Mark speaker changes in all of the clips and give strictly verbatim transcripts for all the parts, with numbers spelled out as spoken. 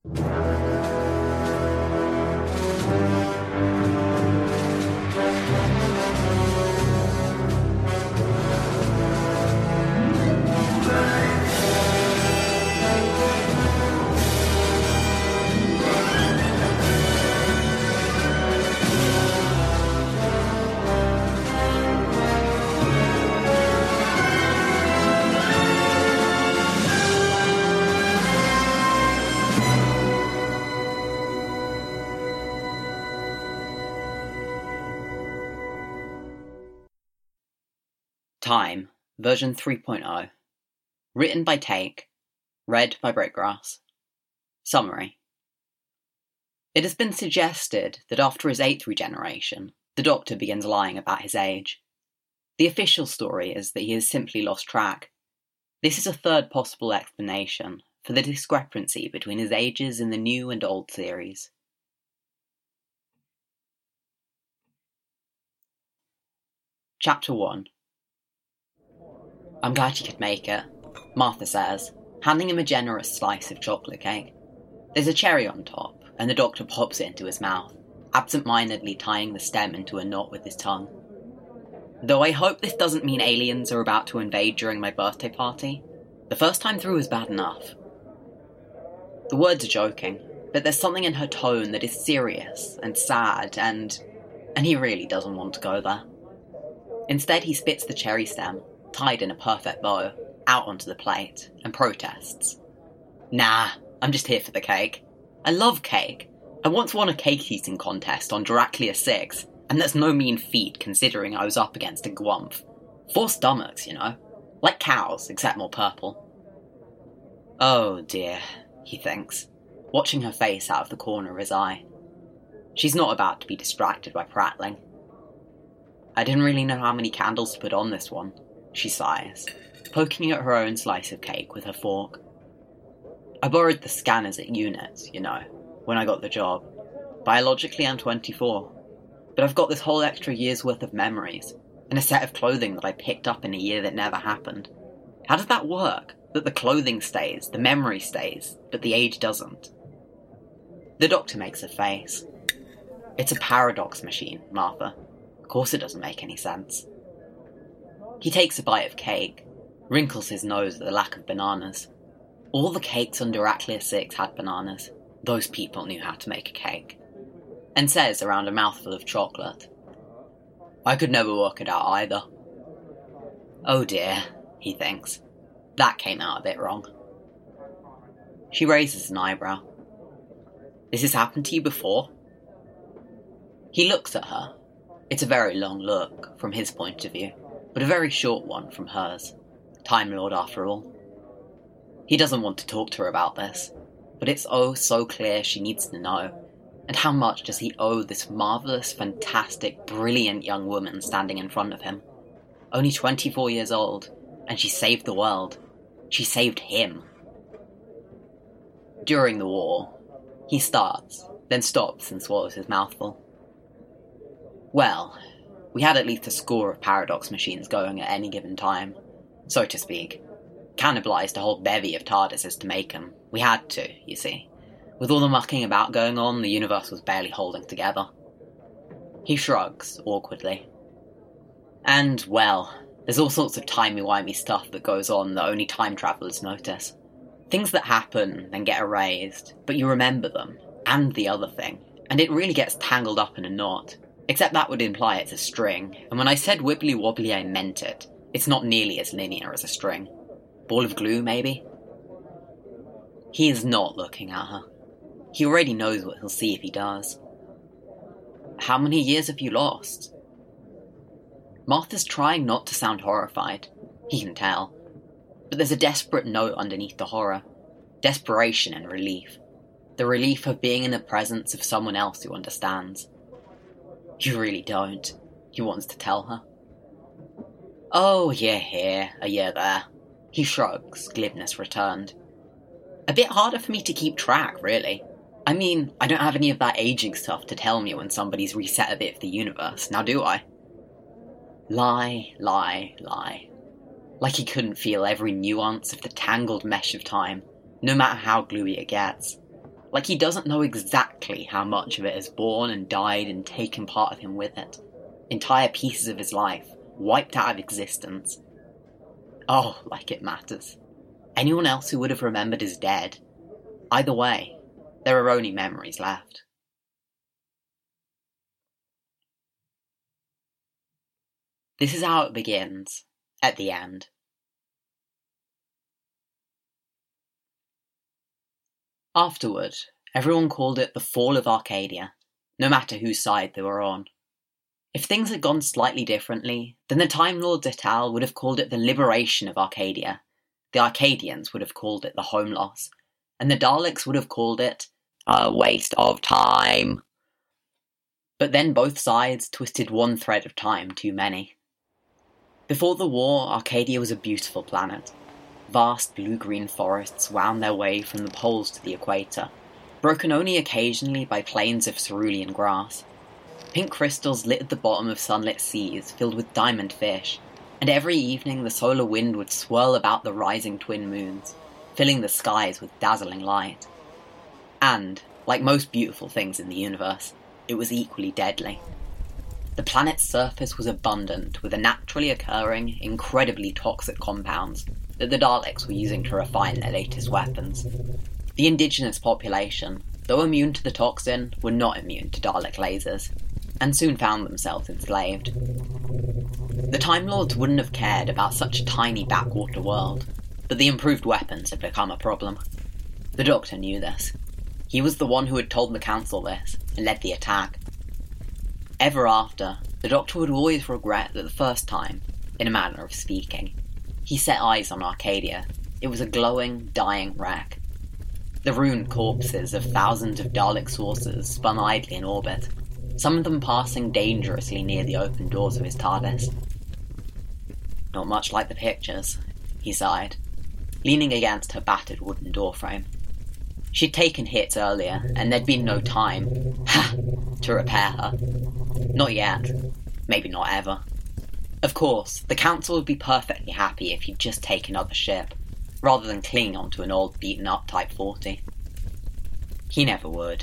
Speaker 1: Time, version three point oh. Written by Take. Read by Breakgrass. Summary. It has been suggested that after his eighth regeneration, the Doctor begins lying about his age. The official story is that he has simply lost track. This is a third possible explanation for the discrepancy between his ages in the new and old series. Chapter one. I'm glad you could make it, Martha says, handing him a generous slice of chocolate cake. There's a cherry on top, and the Doctor pops it into his mouth, absent-mindedly tying the stem into a knot with his tongue. Though I hope this doesn't mean aliens are about to invade during my birthday party. The first time through was bad enough. The words are joking, but there's something in her tone that is serious and sad, and... and he really doesn't want to go there. Instead, he spits the cherry stem, tied in a perfect bow, out onto the plate, and protests. Nah, I'm just here for the cake. I love cake. I once won a cake-eating contest on Dracula six, and that's no mean feat considering I was up against a gwumph. Four stomachs, you know. Like cows, except more purple. Oh dear, he thinks, watching her face out of the corner of his eye. She's not about to be distracted by prattling. I didn't really know how many candles to put on this one, she sighs, poking at her own slice of cake with her fork. I borrowed the scanners at Unit, you know, when I got the job. Biologically, I'm twenty-four, but I've got this whole extra year's worth of memories, and a set of clothing that I picked up in a year that never happened. How does that work? That the clothing stays, the memory stays, but the age doesn't? The Doctor makes a face. It's a paradox machine, Martha. Of course it doesn't make any sense. He takes a bite of cake, wrinkles his nose at the lack of bananas. All the cakes on Dracula six had bananas. Those people knew how to make a cake. And says around a mouthful of chocolate, I could never work it out either. Oh dear, he thinks. That came out a bit wrong. She raises an eyebrow. This has happened to you before? He looks at her. It's a very long look, from his point of view, but a very short one from hers. Time Lord after all. He doesn't want to talk to her about this, but it's oh so clear she needs to know. And how much does he owe this marvellous, fantastic, brilliant young woman standing in front of him? Only twenty-four years old, and she saved the world. She saved him. During the war, he starts, then stops and swallows his mouthful. Well, we had at least a score of paradox machines going at any given time, so to speak. Cannibalised a whole bevy of TARDISes to make them. We had to, you see. With all the mucking about going on, the universe was barely holding together. He shrugs, awkwardly. And, well, there's all sorts of timey-wimey stuff that goes on that only time travellers notice. Things that happen, then get erased, but you remember them, and the other thing, and it really gets tangled up in a knot. Except that would imply it's a string, and when I said wibbly-wobbly I meant it. It's not nearly as linear as a string. Ball of glue, maybe? He is not looking at her. He already knows what he'll see if he does. How many years have you lost? Martha's trying not to sound horrified. He can tell. But there's a desperate note underneath the horror. Desperation and relief. The relief of being in the presence of someone else who understands. You really don't, he wants to tell her. Oh, a year here, a year there. He shrugs, glibness returned. A bit harder for me to keep track, really. I mean, I don't have any of that aging stuff to tell me when somebody's reset a bit of the universe, now do I? Lie, lie, lie. Like he couldn't feel every nuance of the tangled mesh of time, no matter how gluey it gets. Like he doesn't know exactly how much of it has born and died and taken part of him with it. Entire pieces of his life, wiped out of existence. Oh, like it matters. Anyone else who would have remembered is dead. Either way, there are only memories left. This is how it begins, at the end. Afterward, everyone called it the Fall of Arcadia, no matter whose side they were on. If things had gone slightly differently, then the Time Lords et al. Would have called it the Liberation of Arcadia, the Arcadians would have called it the Home Loss, and the Daleks would have called it a waste of time. But then both sides twisted one thread of time too many. Before the war, Arcadia was a beautiful planet. Vast blue-green forests wound their way from the poles to the equator, broken only occasionally by plains of cerulean grass. Pink crystals littered the bottom of sunlit seas filled with diamond fish, and every evening the solar wind would swirl about the rising twin moons, filling the skies with dazzling light. And, like most beautiful things in the universe, it was equally deadly. The planet's surface was abundant with the naturally occurring, incredibly toxic compounds that the Daleks were using to refine their latest weapons. The indigenous population, though immune to the toxin, were not immune to Dalek lasers, and soon found themselves enslaved. The Time Lords wouldn't have cared about such a tiny backwater world, but the improved weapons had become a problem. The Doctor knew this. He was the one who had told the Council this, and led the attack. Ever after, the Doctor would always regret that the first time, in a manner of speaking, he set eyes on Arcadia. It was a glowing, dying wreck. The ruined corpses of thousands of Dalek saucers spun idly in orbit, some of them passing dangerously near the open doors of his TARDIS. Not much like the pictures, he sighed, leaning against her battered wooden doorframe. She'd taken hits earlier, and there'd been no time, ha, to repair her. Not yet. Maybe not ever. Of course, the Council would be perfectly happy if he'd just take another ship, rather than cling onto an old beaten-up Type forty. He never would.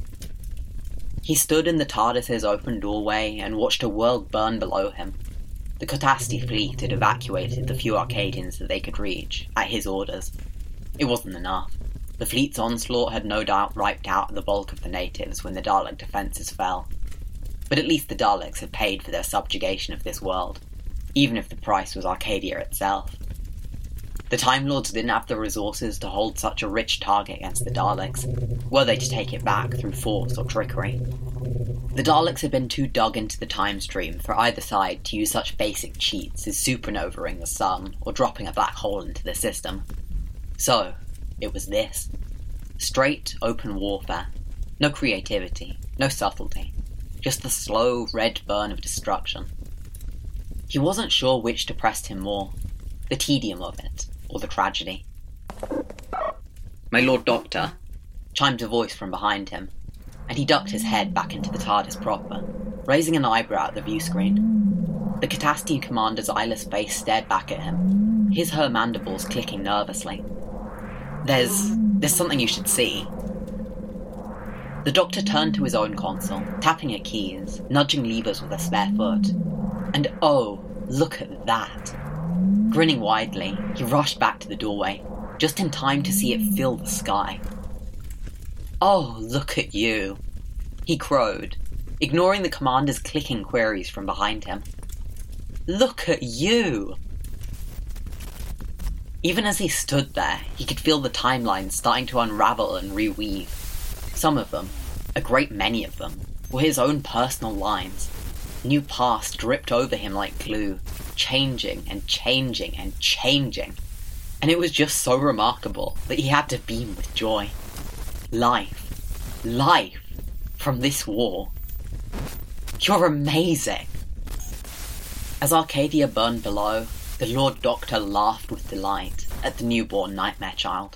Speaker 1: He stood in the TARDIS's open doorway and watched a world burn below him. The Cotasti fleet had evacuated the few Arcadians that they could reach, at his orders. It wasn't enough. The fleet's onslaught had no doubt wiped out the bulk of the natives when the Dalek defences fell. But at least the Daleks had paid for their subjugation of this world, even if the price was Arcadia itself. The Time Lords didn't have the resources to hold such a rich target against the Daleks, were they to take it back through force or trickery. The Daleks had been too dug into the time stream for either side to use such basic cheats as supernovaing the sun or dropping a black hole into the system. So, it was this. Straight, open warfare. No creativity, no subtlety. Just the slow, red burn of destruction. He wasn't sure which depressed him more, the tedium of it, or the tragedy. "My Lord Doctor," chimed a voice from behind him, and he ducked his head back into the TARDIS proper, raising an eyebrow at the view screen. The Catastian commander's eyeless face stared back at him, his her mandibles clicking nervously. There's... there's something you should see." The Doctor turned to his own console, tapping at keys, nudging levers with a spare foot. And oh, look at that! Grinning widely, he rushed back to the doorway, just in time to see it fill the sky. "Oh, look at you," he crowed, ignoring the commander's clicking queries from behind him. "Look at you!" Even as he stood there, he could feel the timelines starting to unravel and reweave. Some of them, a great many of them, were his own personal lines. New past dripped over him like glue, changing and changing and changing. And it was just so remarkable that he had to beam with joy. Life. Life. From this war. "You're amazing!" As Arcadia burned below, the Lord Doctor laughed with delight at the newborn nightmare child.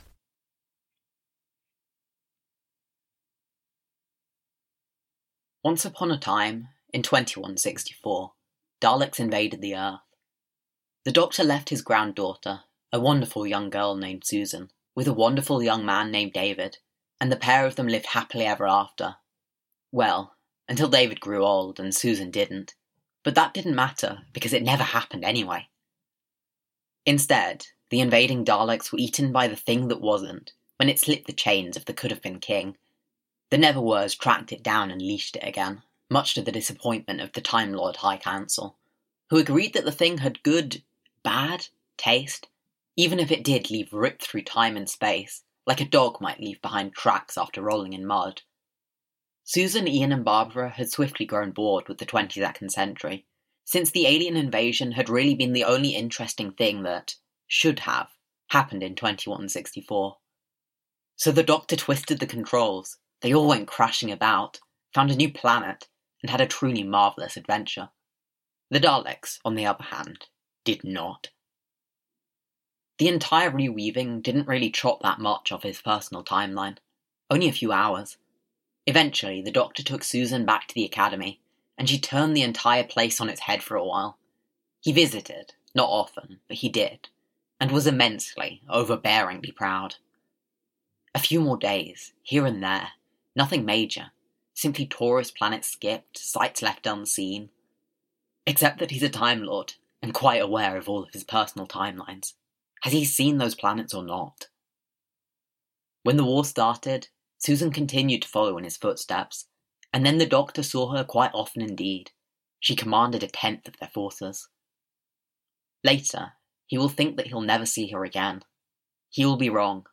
Speaker 1: Once upon a time, in twenty-one sixty-four, Daleks invaded the Earth. The Doctor left his granddaughter, a wonderful young girl named Susan, with a wonderful young man named David, and the pair of them lived happily ever after. Well, until David grew old and Susan didn't, but that didn't matter because it never happened anyway. Instead, the invading Daleks were eaten by the thing that wasn't when it slipped the chains of the could-have-been king. The Never-Wers tracked it down and leashed it again, much to the disappointment of the Time Lord High Council, who agreed that the thing had good, bad taste, even if it did leave ripped through time and space, like a dog might leave behind tracks after rolling in mud. Susan, Ian and Barbara had swiftly grown bored with the twenty-second century, since the alien invasion had really been the only interesting thing that, should have, happened in twenty-one sixty-four. So the Doctor twisted the controls, they all went crashing about, found a new planet, and had a truly marvellous adventure. The Daleks, on the other hand, did not. The entire reweaving didn't really chop that much off his personal timeline, only a few hours. Eventually, the Doctor took Susan back to the Academy, and she turned the entire place on its head for a while. He visited, not often, but he did, and was immensely, overbearingly proud. A few more days, here and there, nothing major, simply tourist planets skipped, sites left unseen. Except that he's a Time Lord, and quite aware of all of his personal timelines. Has he seen those planets or not? When the war started, Susan continued to follow in his footsteps, and then the Doctor saw her quite often indeed. She commanded a tenth of their forces. Later, he will think that he'll never see her again. He will be wrong.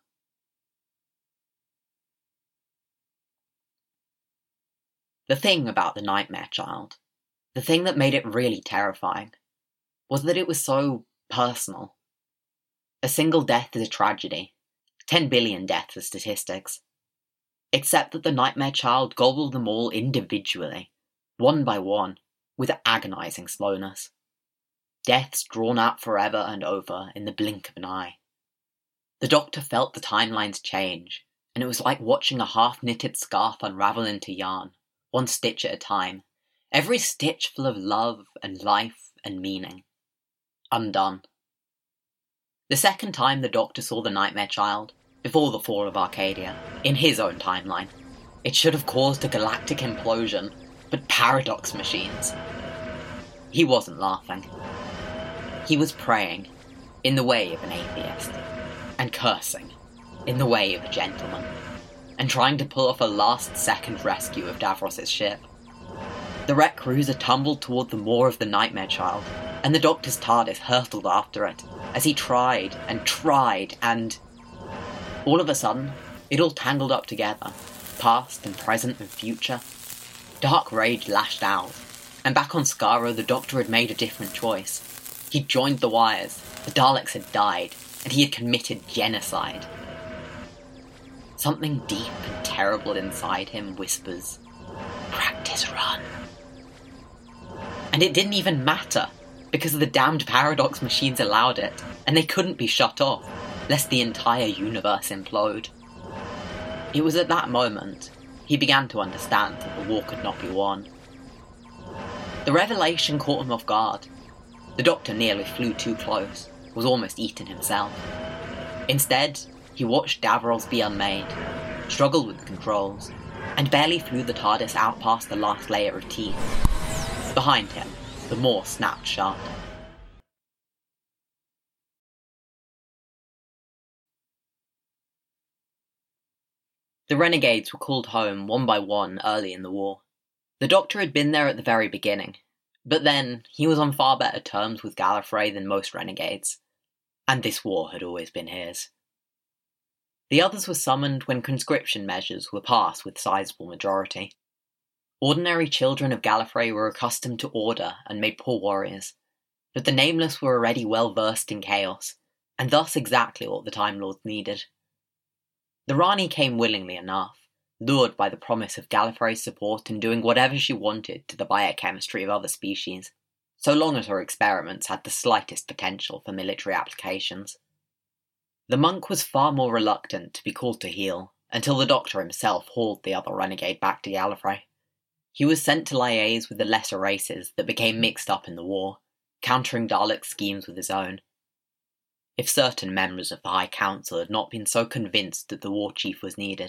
Speaker 1: The thing about the Nightmare Child, the thing that made it really terrifying, was that it was so personal. A single death is a tragedy. Ten billion deaths are statistics. Except that the Nightmare Child gobbled them all individually, one by one, with agonizing slowness. Deaths drawn out forever and over in the blink of an eye. The Doctor felt the timelines change, and it was like watching a half-knitted scarf unravel into yarn, one stitch at a time, every stitch full of love and life and meaning. Undone. The second time the Doctor saw the Nightmare Child, before the fall of Arcadia, in his own timeline, it should have caused a galactic implosion, but paradox machines. He wasn't laughing. He was praying, in the way of an atheist, and cursing, in the way of a gentleman, and trying to pull off a last-second rescue of Davros's ship. The wreck cruiser tumbled toward the maw of the Nightmare Child, and the Doctor's TARDIS hurtled after it, as he tried and tried and... All of a sudden, it all tangled up together, past and present and future. Dark rage lashed out, and back on Skaro the Doctor had made a different choice. He'd joined the wires, the Daleks had died, and he had committed genocide. Something deep and terrible inside him whispers, "Practice run." And it didn't even matter, because the damned paradox machines allowed it, and they couldn't be shut off, lest the entire universe implode. It was at that moment he began to understand that the war could not be won. The revelation caught him off guard. The Doctor nearly flew too close, was almost eaten himself. Instead, he watched Davros be unmade, struggled with the controls, and barely flew the TARDIS out past the last layer of teeth. Behind him, the maw snapped shut. The Renegades were called home one by one early in the war. The Doctor had been there at the very beginning, but then he was on far better terms with Gallifrey than most Renegades, and this war had always been his. The others were summoned when conscription measures were passed with sizable majority. Ordinary children of Gallifrey were accustomed to order and made poor warriors, but the Nameless were already well versed in chaos, and thus exactly what the Time Lords needed. The Rani came willingly enough, lured by the promise of Gallifrey's support in doing whatever she wanted to the biochemistry of other species, so long as her experiments had the slightest potential for military applications. The monk was far more reluctant to be called to heel, until the Doctor himself hauled the other renegade back to Gallifrey. He was sent to liaise with the lesser races that became mixed up in the war, countering Dalek schemes with his own. If certain members of the High Council had not been so convinced that the war chief was needed,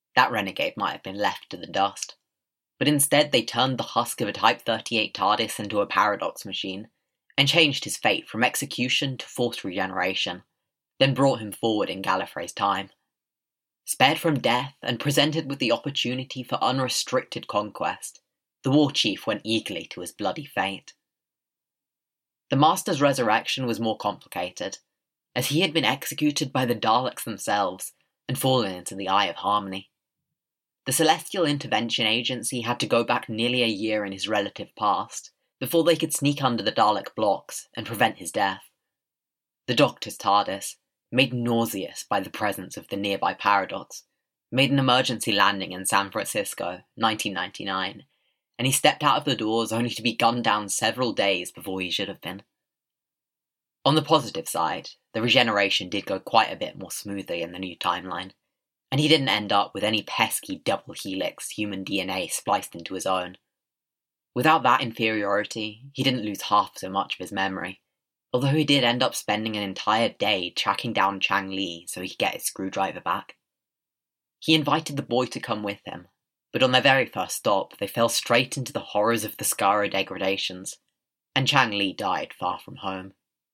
Speaker 1: That renegade might have been left to the dust. But instead they turned the husk of a Type thirty-eight TARDIS into a paradox machine, and changed his fate from execution to forced regeneration, then brought him forward in Gallifrey's time. Spared from death and presented with the opportunity for unrestricted conquest, the war chief went eagerly to his bloody fate. The Master's resurrection was more complicated, as he had been executed by the Daleks themselves and fallen into the Eye of Harmony. The Celestial Intervention Agency had to go back nearly a year in his relative past before they could sneak under the Dalek blocks and prevent his death. The Doctor's TARDIS, made nauseous by the presence of the nearby paradox, made an emergency landing in San Francisco, nineteen ninety-nine, and he stepped out of the doors only to be gunned down several days before he should have been. On the positive side, the regeneration did go quite a bit more smoothly in the new timeline, and he didn't end up with any pesky double helix human D N A spliced into his own. Without that inferiority, he didn't lose half so much of his memory, although he did end up spending an entire day tracking down Chang Li so he could get his screwdriver back. He invited the boy to come with him, but on their very first stop they fell straight into the horrors of the Skaro degradations, and Chang Li died far from home.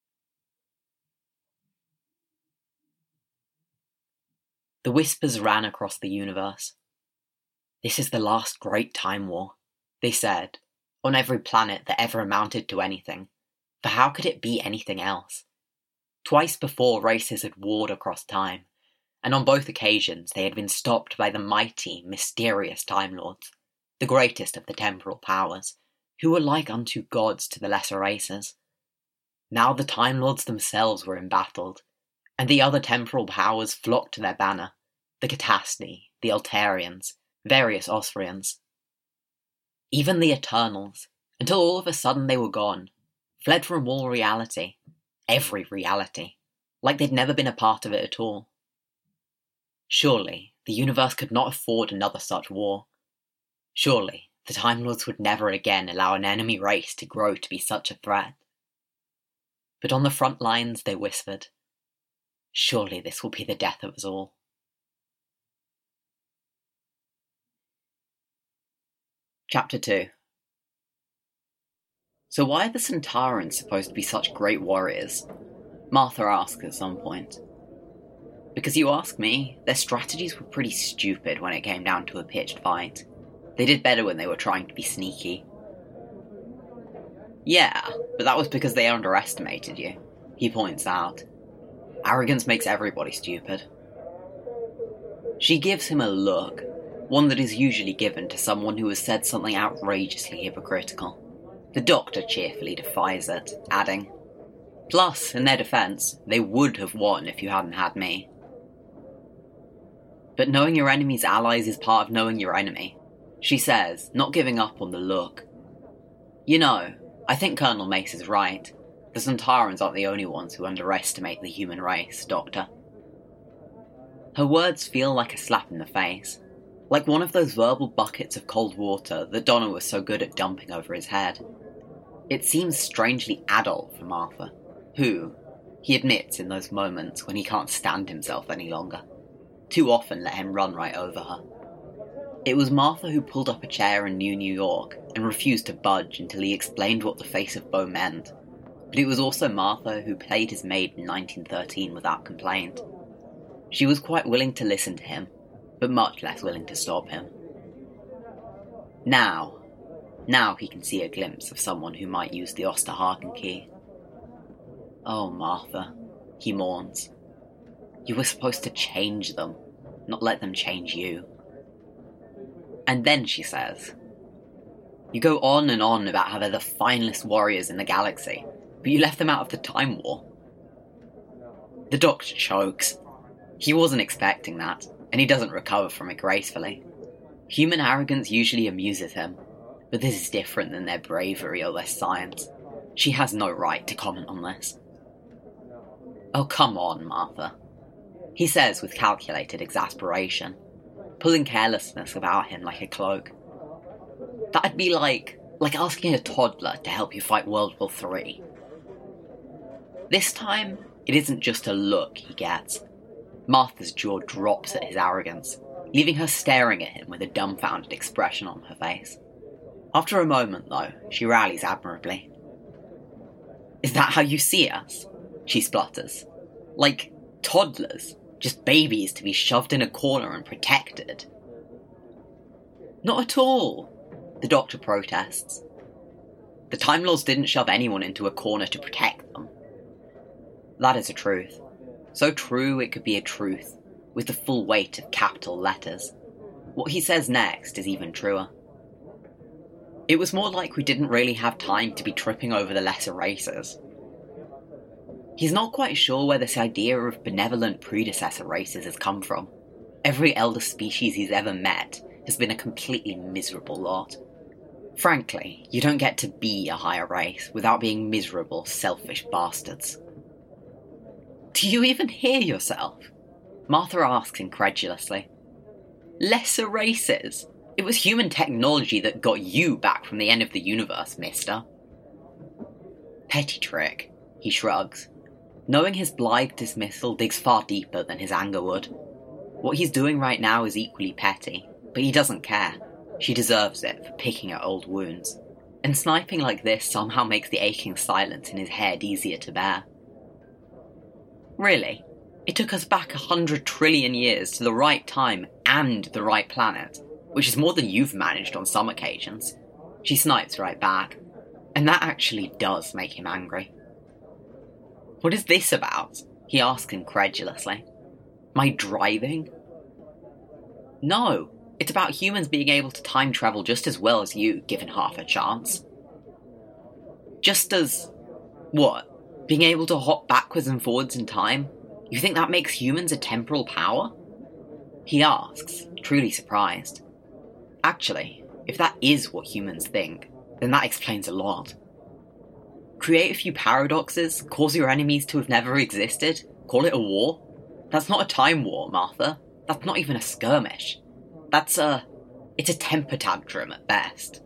Speaker 1: The whispers ran across the universe. This is the last great time war, they said, on every planet that ever amounted to anything, for how could it be anything else? Twice before races had warred across time, and on both occasions they had been stopped by the mighty, mysterious Time Lords, the greatest of the temporal powers, who were like unto gods to the lesser races. Now the Time Lords themselves were embattled, and the other temporal powers flocked to their banner, the Catasti, the Altarians, various Osrians. Even the Eternals, until all of a sudden they were gone, fled from all reality, every reality, like they'd never been a part of it at all. Surely, the universe could not afford another such war. Surely, the Time Lords would never again allow an enemy race to grow to be such a threat. But on the front lines they whispered, surely this will be the death of us all. Chapter two. So why are the Centaurans supposed to be such great warriors? Martha asked at some point. Because you ask me, their strategies were pretty stupid when it came down to a pitched fight. They did better when they were trying to be sneaky. Yeah, but that was because they underestimated you, he points out. Arrogance makes everybody stupid. She gives him a look, one that is usually given to someone who has said something outrageously hypocritical. The Doctor cheerfully defies it, adding, plus, in their defense, they would have won if you hadn't had me. But knowing your enemy's allies is part of knowing your enemy, she says, not giving up on the look. You know, I think Colonel Mace is right. The Centaurans aren't the only ones who underestimate the human race, Doctor. Her words feel like a slap in the face, like one of those verbal buckets of cold water that Donna was so good at dumping over his head. It seems strangely adult for Martha, who, he admits in those moments when he can't stand himself any longer, too often let him run right over her. It was Martha who pulled up a chair in New New York and refused to budge until he explained what the face of Bo meant, but it was also Martha who played his maid in nineteen thirteen without complaint. She was quite willing to listen to him, but much less willing to stop him. Now, now he can see a glimpse of someone who might use the Osterhagen key. Oh, Martha, he mourns. You were supposed to change them, not let them change you. And then she says, you go on and on about how they're the finest warriors in the galaxy, but you left them out of the Time War. The Doctor chokes. He wasn't expecting that, and he doesn't recover from it gracefully. Human arrogance usually amuses him, but this is different than their bravery or their science. She has no right to comment on this. Oh, come on, Martha, he says with calculated exasperation, pulling carelessness about him like a cloak. That'd be like, like asking a toddler to help you fight World War Three. This time, it isn't just a look he gets. Martha's jaw drops at his arrogance, leaving her staring at him with a dumbfounded expression on her face. After a moment, though, she rallies admirably. "Is that how you see us?" she splutters. "Like toddlers, just babies to be shoved in a corner and protected?" "Not at all," the Doctor protests. "The Time Lords didn't shove anyone into a corner to protect them." That is a truth. So true it could be a truth, with the full weight of capital letters. What he says next is even truer. "It was more like we didn't really have time to be tripping over the lesser races." He's not quite sure where this idea of benevolent predecessor races has come from. Every elder species he's ever met has been a completely miserable lot. Frankly, you don't get to be a higher race without being miserable, selfish bastards. "Do you even hear yourself?" Martha asks incredulously. "Lesser races? It was human technology that got you back from the end of the universe, mister." "Petty trick," he shrugs. Knowing his blithe dismissal digs far deeper than his anger would. What he's doing right now is equally petty, but he doesn't care. She deserves it for picking at old wounds. And sniping like this somehow makes the aching silence in his head easier to bear. "Really? It took us back a hundred trillion years to the right time and the right planet, which is more than you've managed on some occasions." She snipes right back. And that actually does make him angry. "What is this about?" he asks incredulously. "My driving?" "No, it's about humans being able to time travel just as well as you, given half a chance." "Just as... what? Being able to hop backwards and forwards in time? You think that makes humans a temporal power?" He asks, truly surprised. Actually, if that is what humans think, then that explains a lot. Create a few paradoxes, cause your enemies to have never existed, call it a war? That's not a time war, Martha. That's not even a skirmish. That's a... it's a temper tantrum at best.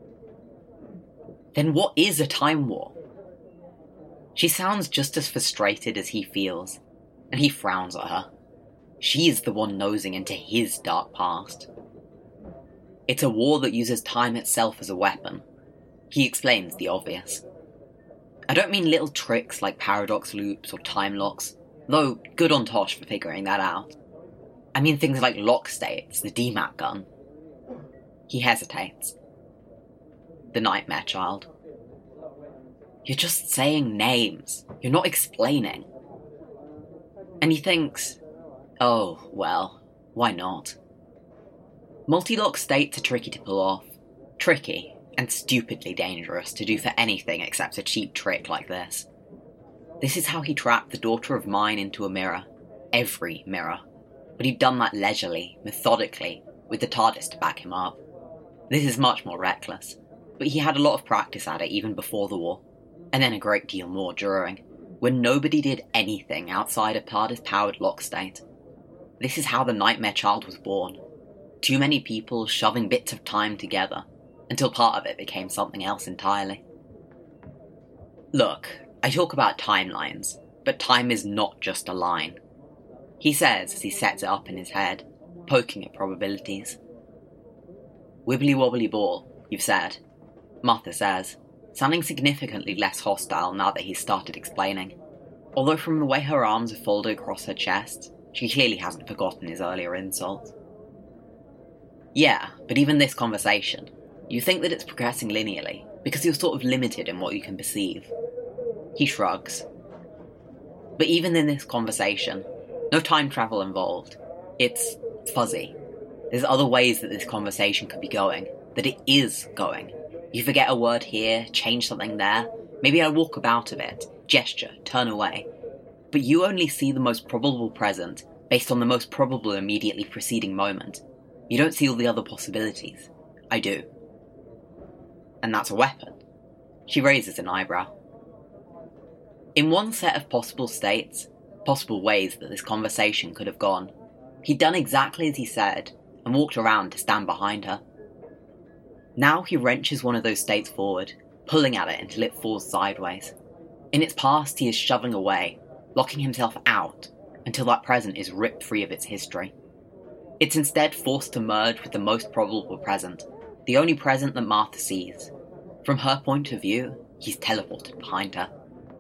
Speaker 1: Then what is a time war? She sounds just as frustrated as he feels, and he frowns at her. She is the one nosing into his dark past. "It's a war that uses time itself as a weapon." He explains the obvious. "I don't mean little tricks like paradox loops or time locks, though good on Tosh for figuring that out. I mean things like lock states, the D MAT gun." He hesitates. "The Nightmare Child." "You're just saying names. You're not explaining." And he thinks, oh, well, why not? Multi-lock states are tricky to pull off. Tricky, and stupidly dangerous to do for anything except a cheap trick like this. This is how he trapped the daughter of mine into a mirror. Every mirror. But he'd done that leisurely, methodically, with the TARDIS to back him up. This is much more reckless, but he had a lot of practice at it even before the war, and then a great deal more during, when nobody did anything outside a TARDIS-powered lock state. This is how the Nightmare Child was born. Too many people shoving bits of time together, until part of it became something else entirely. Look, I talk about timelines, but time is not just a line. He says as he sets it up in his head, poking at probabilities. Wibbly-wobbly ball, you've said, Martha says, sounding significantly less hostile now that he's started explaining. Although from the way her arms are folded across her chest, she clearly hasn't forgotten his earlier insult. Yeah, but even this conversation, you think that it's progressing linearly, because you're sort of limited in what you can perceive. He shrugs. But even in this conversation, no time travel involved. It's fuzzy. There's other ways that this conversation could be going, that it is going. You forget a word here, change something there, maybe I walk about a bit, gesture, turn away. But you only see the most probable present based on the most probable immediately preceding moment. You don't see all the other possibilities. I do. And that's a weapon. She raises an eyebrow. In one set of possible states, possible ways that this conversation could have gone, he'd done exactly as he said, and walked around to stand behind her. Now he wrenches one of those states forward, pulling at it until it falls sideways. In its past he is shoving away, locking himself out, until that present is ripped free of its history. It's instead forced to merge with the most probable present, the only present that Martha sees. From her point of view, he's teleported behind her.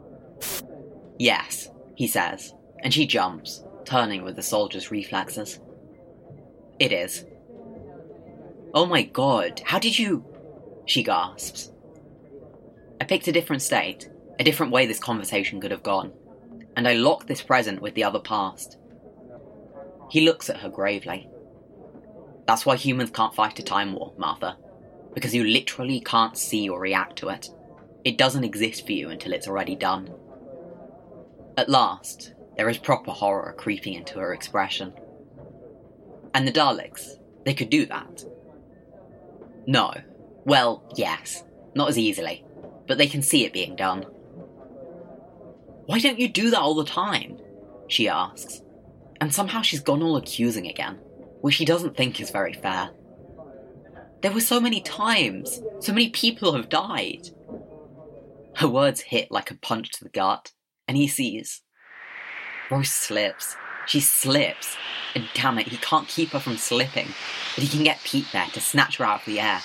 Speaker 1: Yes, he says, and she jumps, turning with the soldier's reflexes. It is. Oh my god, how did you... She gasps. I picked a different state, a different way this conversation could have gone, and I locked this present with the other past. He looks at her gravely. That's why humans can't fight a time war, Martha, because you literally can't see or react to it. It doesn't exist for you until it's already done. At last, there is proper horror creeping into her expression. And the Daleks, they could do that. No. Well, yes. Not as easily. But they can see it being done. Why don't you do that all the time? She asks. And somehow she's gone all accusing again, which she doesn't think is very fair. There were so many times. So many people have died. Her words hit like a punch to the gut, and he sees. Rose slips. She slips. And damn it, he can't keep her from slipping, but he can get Pete there to snatch her out of the air.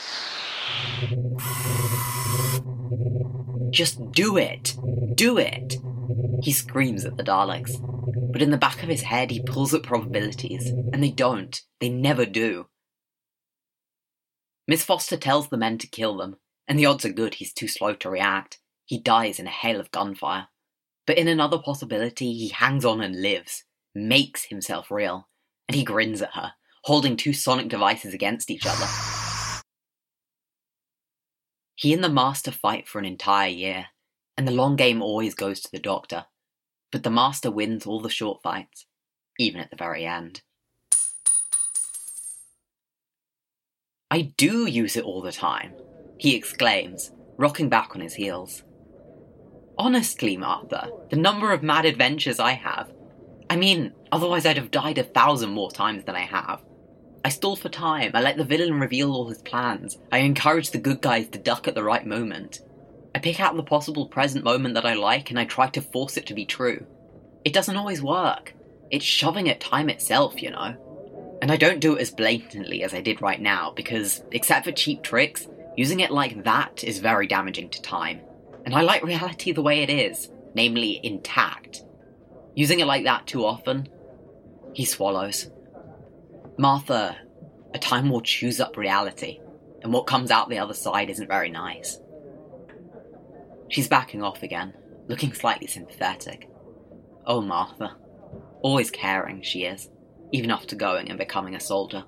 Speaker 1: Just do it! Do it! He screams at the Daleks, but in the back of his head he pulls at probabilities, and they don't. They never do. Miss Foster tells the men to kill them, and the odds are good he's too slow to react. He dies in a hail of gunfire. But in another possibility, he hangs on and lives, makes himself real, and he grins at her, holding two sonic devices against each other. He and the Master fight for an entire year, and the long game always goes to the Doctor, but the Master wins all the short fights, even at the very end. I do use it all the time, he exclaims, rocking back on his heels. Honestly, Martha, the number of mad adventures I have. I mean, otherwise I'd have died a thousand more times than I have. I stall for time, I let the villain reveal all his plans, I encourage the good guys to duck at the right moment. I pick out the possible present moment that I like and I try to force it to be true. It doesn't always work. It's shoving at time itself, you know. And I don't do it as blatantly as I did right now, because, except for cheap tricks, using it like that is very damaging to time. And I like reality the way it is, namely intact. Using it like that too often, he swallows. Martha, a time will chews up reality, and what comes out the other side isn't very nice. She's backing off again, looking slightly sympathetic. Oh, Martha. Always caring, she is, even after going and becoming a soldier.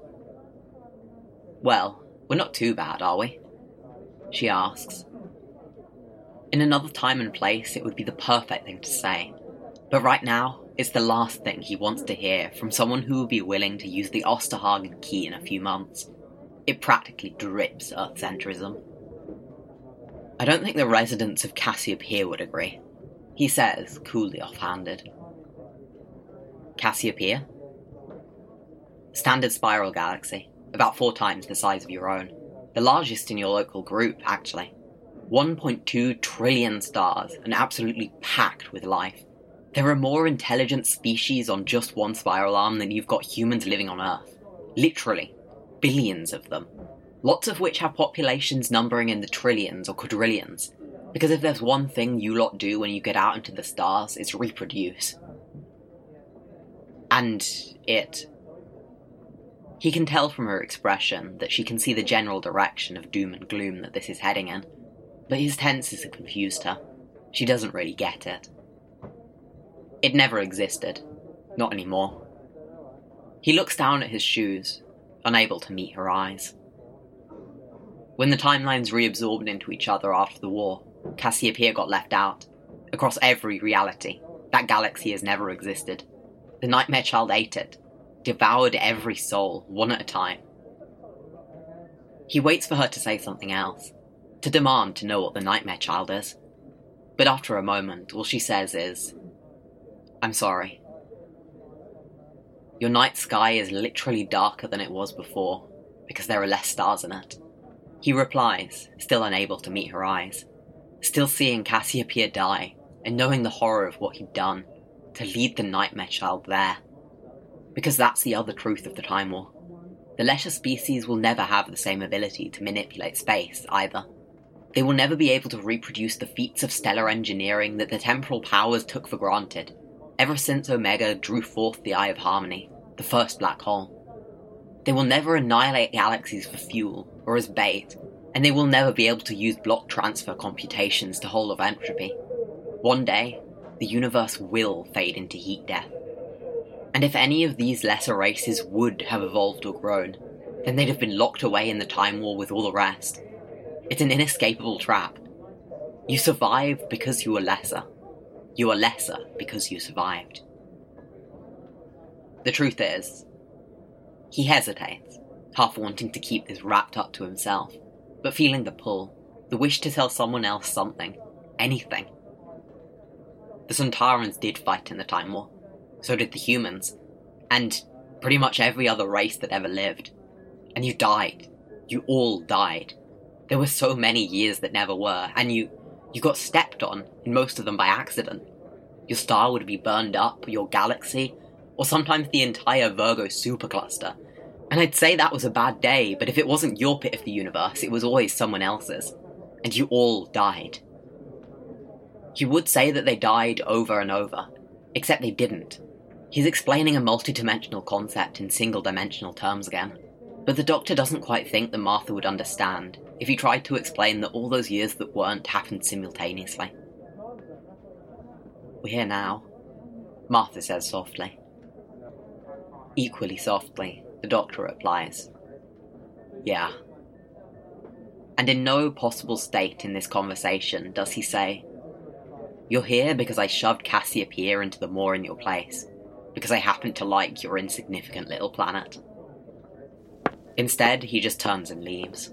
Speaker 1: Well, we're not too bad, are we? She asks. In another time and place, it would be the perfect thing to say. But right now, it's the last thing he wants to hear from someone who would be willing to use the Osterhagen key in a few months. It practically drips Earth-centrism. I don't think the residents of Cassiopeia would agree, he says, coolly offhanded. Cassiopeia? Standard spiral galaxy, about four times the size of your own. The largest in your local group, actually. one point two trillion stars, and absolutely packed with life. There are more intelligent species on just one spiral arm than you've got humans living on Earth. Literally. Billions of them. Lots of which have populations numbering in the trillions or quadrillions. Because if there's one thing you lot do when you get out into the stars, it's reproduce. And it. He can tell from her expression that she can see the general direction of doom and gloom that this is heading in. But his tenses have confused her. She doesn't really get it. It never existed. Not anymore. He looks down at his shoes, unable to meet her eyes. When the timelines reabsorbed into each other after the war, Cassiopeia got left out. Across every reality, that galaxy has never existed. The Nightmare Child ate it, devoured every soul, one at a time. He waits for her to say something else, to demand to know what the Nightmare Child is. But after a moment, all she says is, I'm sorry. Your night sky is literally darker than it was before, because there are less stars in it. He replies, still unable to meet her eyes, still seeing Cassiopeia die, and knowing the horror of what he'd done, to lead the Nightmare Child there. Because that's the other truth of the Time War. The lesser species will never have the same ability to manipulate space, either. They will never be able to reproduce the feats of stellar engineering that the temporal powers took for granted, ever since Omega drew forth the Eye of Harmony, the first black hole. They will never annihilate galaxies for fuel, or as bait, and they will never be able to use block transfer computations to Hall of Entropy. One day, the universe will fade into heat death. And if any of these lesser races would have evolved or grown, then they'd have been locked away in the Time War with all the rest. It's an inescapable trap. You survived because you were lesser. You are lesser because you survived. The truth is, he hesitates, half wanting to keep this wrapped up to himself, but feeling the pull, the wish to tell someone else something, anything. The Sontarans did fight in the Time War, so did the humans, and pretty much every other race that ever lived. And you died. You all died. There were so many years that never were, and you, you got stepped on, in most of them by accident. Your star would be burned up, your galaxy, or sometimes the entire Virgo supercluster. And I'd say that was a bad day, but if it wasn't your pit of the universe, it was always someone else's. And you all died. You would say that they died over and over, except they didn't. He's explaining a multi-dimensional concept in single-dimensional terms again. But the Doctor doesn't quite think that Martha would understand if he tried to explain that all those years that weren't happened simultaneously. "We're here now," Martha says softly. Equally softly, the Doctor replies, "Yeah." And in no possible state in this conversation does he say, "You're here because I shoved Cassiopeia into the moor in your place, because I happen to like your insignificant little planet." Instead, he just turns and leaves.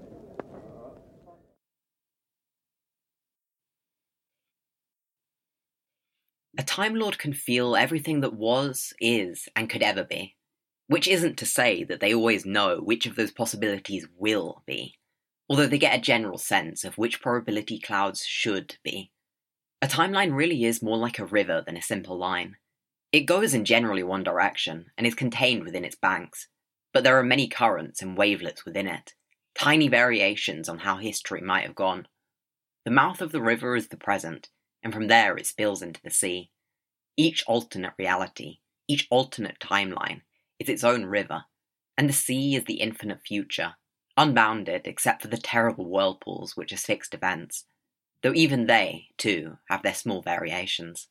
Speaker 1: A Time Lord can feel everything that was, is, and could ever be. Which isn't to say that they always know which of those possibilities will be, although they get a general sense of which probability clouds should be. A timeline really is more like a river than a simple line. It goes in generally one direction, and is contained within its banks, but there are many currents and wavelets within it, tiny variations on how history might have gone. The mouth of the river is the present, and from there it spills into the sea. Each alternate reality, each alternate timeline, is its own river, and the sea is the infinite future, unbounded except for the terrible whirlpools which are fixed events, though even they, too, have their small variations.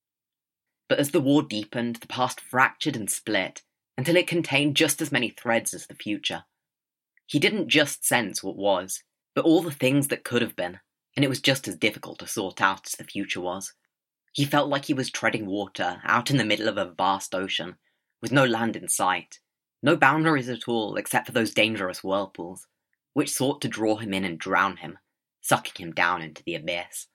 Speaker 1: But as the war deepened, the past fractured and split, until it contained just as many threads as the future. He didn't just sense what was, but all the things that could have been, and it was just as difficult to sort out as the future was. He felt like he was treading water out in the middle of a vast ocean, with no land in sight, no boundaries at all except for those dangerous whirlpools, which sought to draw him in and drown him, sucking him down into the abyss.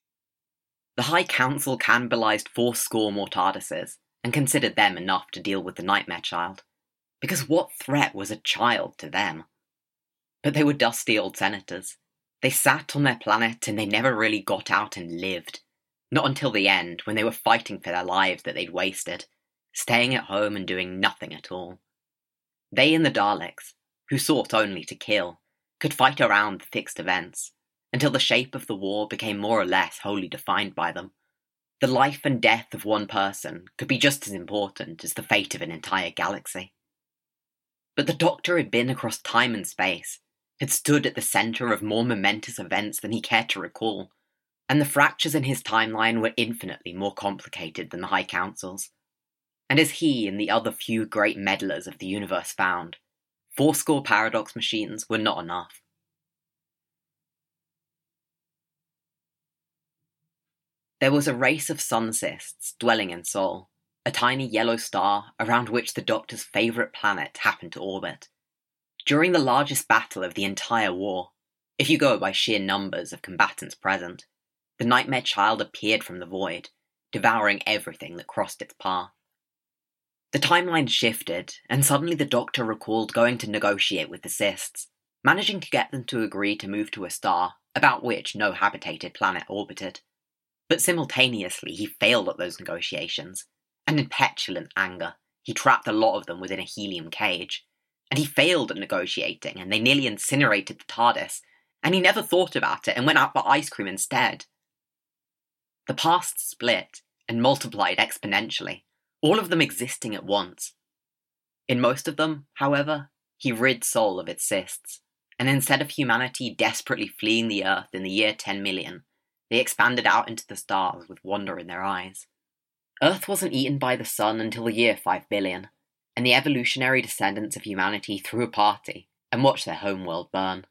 Speaker 1: The High Council cannibalized fourscore Mortarduses, and considered them enough to deal with the Nightmare Child, because what threat was a child to them? But they were dusty old senators. They sat on their planet and they never really got out and lived. Not until the end, when they were fighting for their lives that they'd wasted, staying at home and doing nothing at all. They and the Daleks, who sought only to kill, could fight around the fixed events, until the shape of the war became more or less wholly defined by them. The life and death of one person could be just as important as the fate of an entire galaxy. But the Doctor had been across time and space, had stood at the centre of more momentous events than he cared to recall, and the fractures in his timeline were infinitely more complicated than the High Council's. And as he and the other few great meddlers of the universe found, fourscore paradox machines were not enough. There was a race of sun cysts dwelling in Sol, a tiny yellow star around which the Doctor's favourite planet happened to orbit. During the largest battle of the entire war, if you go by sheer numbers of combatants present, the Nightmare Child appeared from the void, devouring everything that crossed its path. The timeline shifted, and suddenly the Doctor recalled going to negotiate with the cysts, managing to get them to agree to move to a star about which no habitated planet orbited. But simultaneously he failed at those negotiations, and in petulant anger he trapped a lot of them within a helium cage, and he failed at negotiating, and they nearly incinerated the TARDIS, and he never thought about it and went out for ice cream instead. The past split and multiplied exponentially, all of them existing at once. In most of them, however, he rid Sol of its cysts, and instead of humanity desperately fleeing the Earth in the year ten million, they expanded out into the stars with wonder in their eyes. Earth wasn't eaten by the sun until the year five billion, and the evolutionary descendants of humanity threw a party and watched their homeworld burn.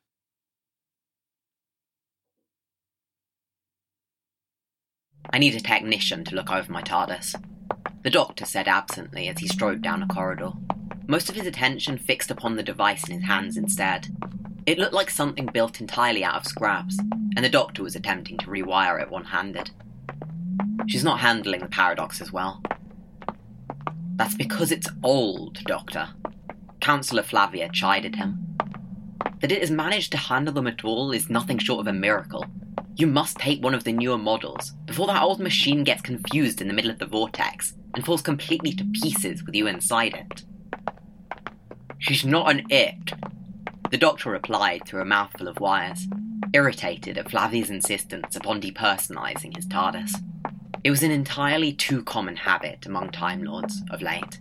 Speaker 1: I need a technician to look over my TARDIS, the doctor said absently as he strode down a corridor, most of his attention fixed upon the device in his hands instead. It looked like something built entirely out of scraps, and the doctor was attempting to rewire it one-handed. She's not handling the paradoxes well. That's because it's old, Doctor. Councillor Flavia chided him. That it has managed to handle them at all is nothing short of a miracle. You must take one of the newer models, before that old machine gets confused in the middle of the vortex, and falls completely to pieces with you inside it. She's not an it, the doctor replied through a mouthful of wires, irritated at Flavia's insistence upon depersonalizing his TARDIS. It was an entirely too common habit among Time Lords of late.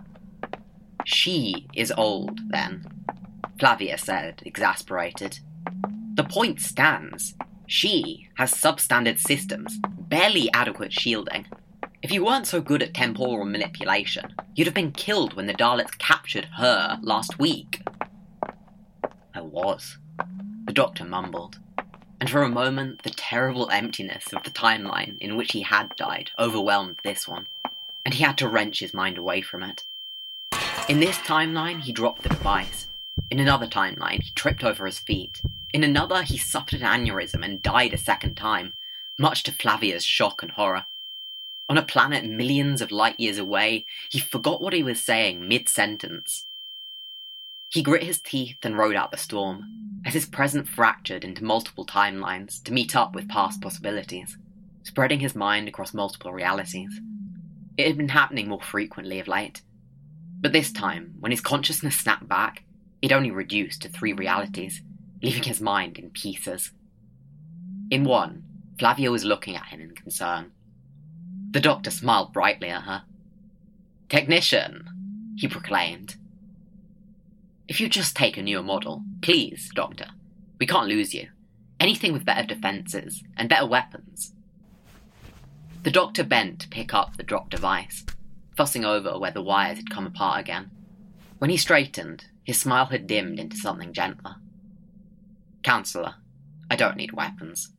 Speaker 1: She is old, then, Flavia said, exasperated. The point stands. She has substandard systems, barely adequate shielding. If you weren't so good at temporal manipulation, you'd have been killed when the Daleks captured her last week. I was, the doctor mumbled, and for a moment the terrible emptiness of the timeline in which he had died overwhelmed this one, and he had to wrench his mind away from it. In this timeline, he dropped the device. In another timeline, he tripped over his feet. In another, he suffered an aneurysm and died a second time, much to Flavia's shock and horror. On a planet millions of light years away, he forgot what he was saying mid-sentence. He grit his teeth and rode out the storm, as his present fractured into multiple timelines to meet up with past possibilities, spreading his mind across multiple realities. It had been happening more frequently of late, but this time, when his consciousness snapped back, it only reduced to three realities, leaving his mind in pieces. In one, Flavia was looking at him in concern. The doctor smiled brightly at her. "Technician," he proclaimed. "If you just take a newer model, please, Doctor. We can't lose you. Anything with better defences and better weapons." The doctor bent to pick up the dropped device, fussing over where the wires had come apart again. When he straightened, his smile had dimmed into something gentler. "Counsellor, I don't need weapons."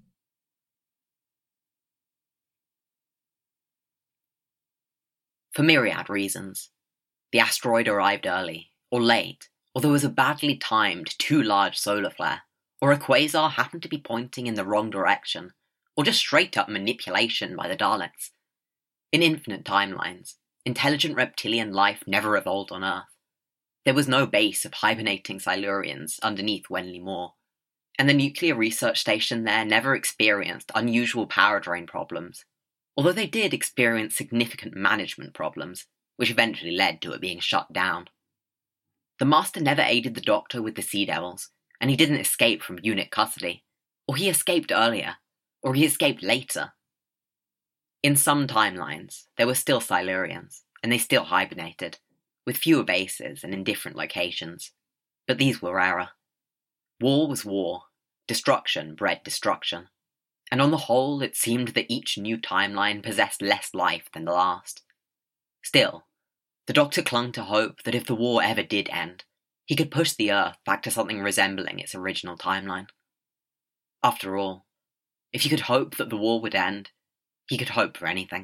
Speaker 1: For myriad reasons. The asteroid arrived early, or late, or there was a badly timed too large solar flare, or a quasar happened to be pointing in the wrong direction, or just straight up manipulation by the Daleks. In infinite timelines, intelligent reptilian life never evolved on Earth. There was no base of hibernating Silurians underneath Wenley Moor, and the nuclear research station there never experienced unusual power drain problems, although they did experience significant management problems, which eventually led to it being shut down. The Master never aided the Doctor with the Sea Devils, and he didn't escape from unit custody, or he escaped earlier, or he escaped later. In some timelines, there were still Silurians, and they still hibernated, with fewer bases and in different locations, but these were rarer. War was war, destruction bred destruction, and on the whole it seemed that each new timeline possessed less life than the last. Still, the Doctor clung to hope that if the war ever did end, he could push the Earth back to something resembling its original timeline. After all, if he could hope that the war would end, he could hope for anything.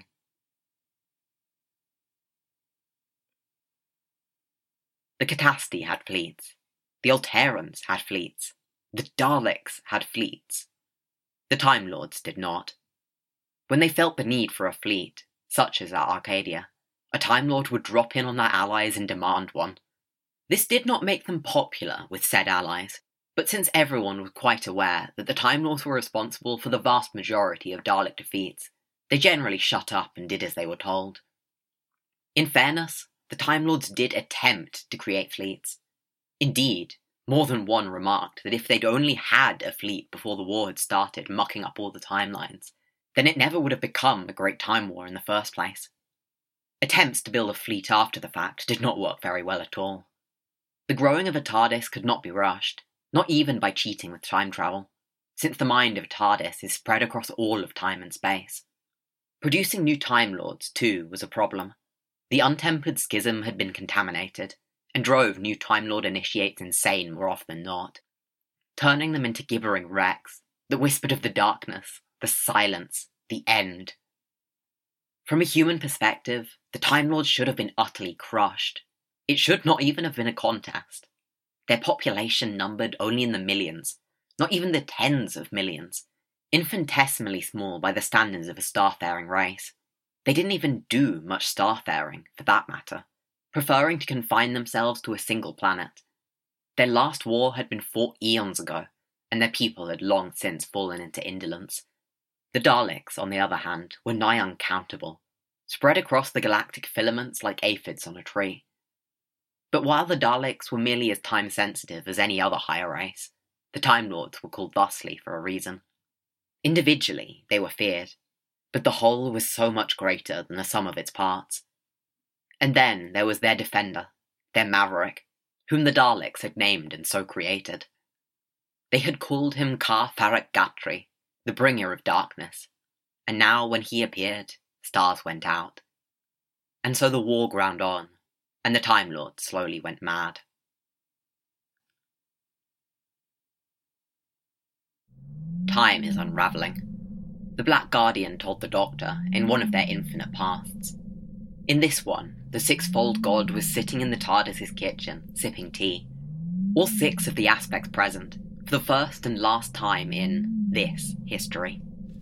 Speaker 1: The Catasti had fleets. The Alterans had fleets. The Daleks had fleets. The Time Lords did not. When they felt the need for a fleet, such as at Arcadia, a Time Lord would drop in on their allies and demand one. This did not make them popular with said allies, but since everyone was quite aware that the Time Lords were responsible for the vast majority of Dalek defeats, they generally shut up and did as they were told. In fairness, the Time Lords did attempt to create fleets. Indeed, more than one remarked that if they'd only had a fleet before the war had started mucking up all the timelines, then it never would have become a great time war in the first place. Attempts to build a fleet after the fact did not work very well at all. The growing of a TARDIS could not be rushed, not even by cheating with time travel, since the mind of a TARDIS is spread across all of time and space. Producing new Time Lords, too, was a problem. The untempered schism had been contaminated, and drove new Time Lord initiates insane more often than not, turning them into gibbering wrecks that whispered of the darkness, the silence, the end. From a human perspective, the Time Lords should have been utterly crushed. It should not even have been a contest. Their population numbered only in the millions, not even the tens of millions, infinitesimally small by the standards of a starfaring race. They didn't even do much starfaring, for that matter, preferring to confine themselves to a single planet. Their last war had been fought eons ago, and their people had long since fallen into indolence. The Daleks, on the other hand, were nigh uncountable, spread across the galactic filaments like aphids on a tree. But while the Daleks were merely as time-sensitive as any other higher race, the Time Lords were called thusly for a reason. Individually, they were feared, but the whole was so much greater than the sum of its parts. And then there was their defender, their maverick, whom the Daleks had named and so created. They had called him Kar Tharak Gatri, the bringer of darkness, and now when he appeared, stars went out. And so the war ground on, and the Time Lords slowly went mad. Time is unravelling. The Black Guardian told the Doctor in one of their infinite pasts. In this one, the sixfold god was sitting in the TARDIS's kitchen, sipping tea. All six of the aspects present, for the first and last time in this history.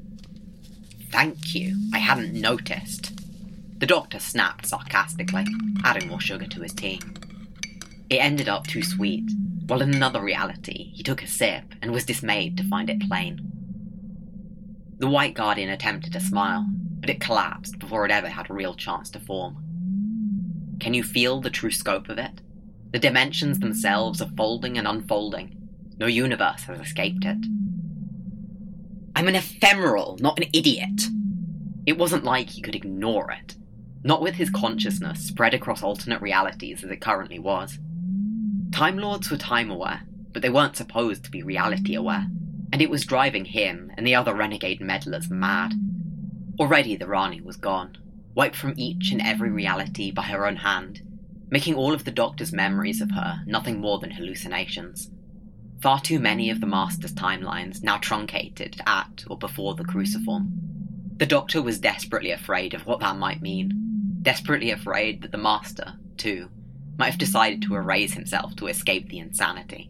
Speaker 1: Thank you, I hadn't noticed. The Doctor snapped sarcastically, adding more sugar to his tea. It ended up too sweet, while in another reality he took a sip and was dismayed to find it plain. The White Guardian attempted to smile, but it collapsed before it ever had a real chance to form. Can you feel the true scope of it? The dimensions themselves are folding and unfolding. No universe has escaped it. I'm an ephemeral, not an idiot. It wasn't like he could ignore it. Not with his consciousness spread across alternate realities as it currently was. Time Lords were time-aware, but they weren't supposed to be reality-aware, and it was driving him and the other renegade meddlers mad. Already the Rani was gone, wiped from each and every reality by her own hand, making all of the Doctor's memories of her nothing more than hallucinations. Far too many of the Master's timelines now truncated at or before the Cruciform. The Doctor was desperately afraid of what that might mean, desperately afraid that the Master, too, might have decided to erase himself to escape the insanity.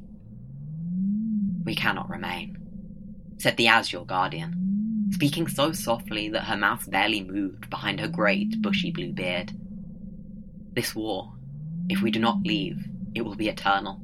Speaker 1: We cannot remain, said the Azure Guardian, speaking so softly that her mouth barely moved behind her great, bushy blue beard. This war, if we do not leave, it will be eternal.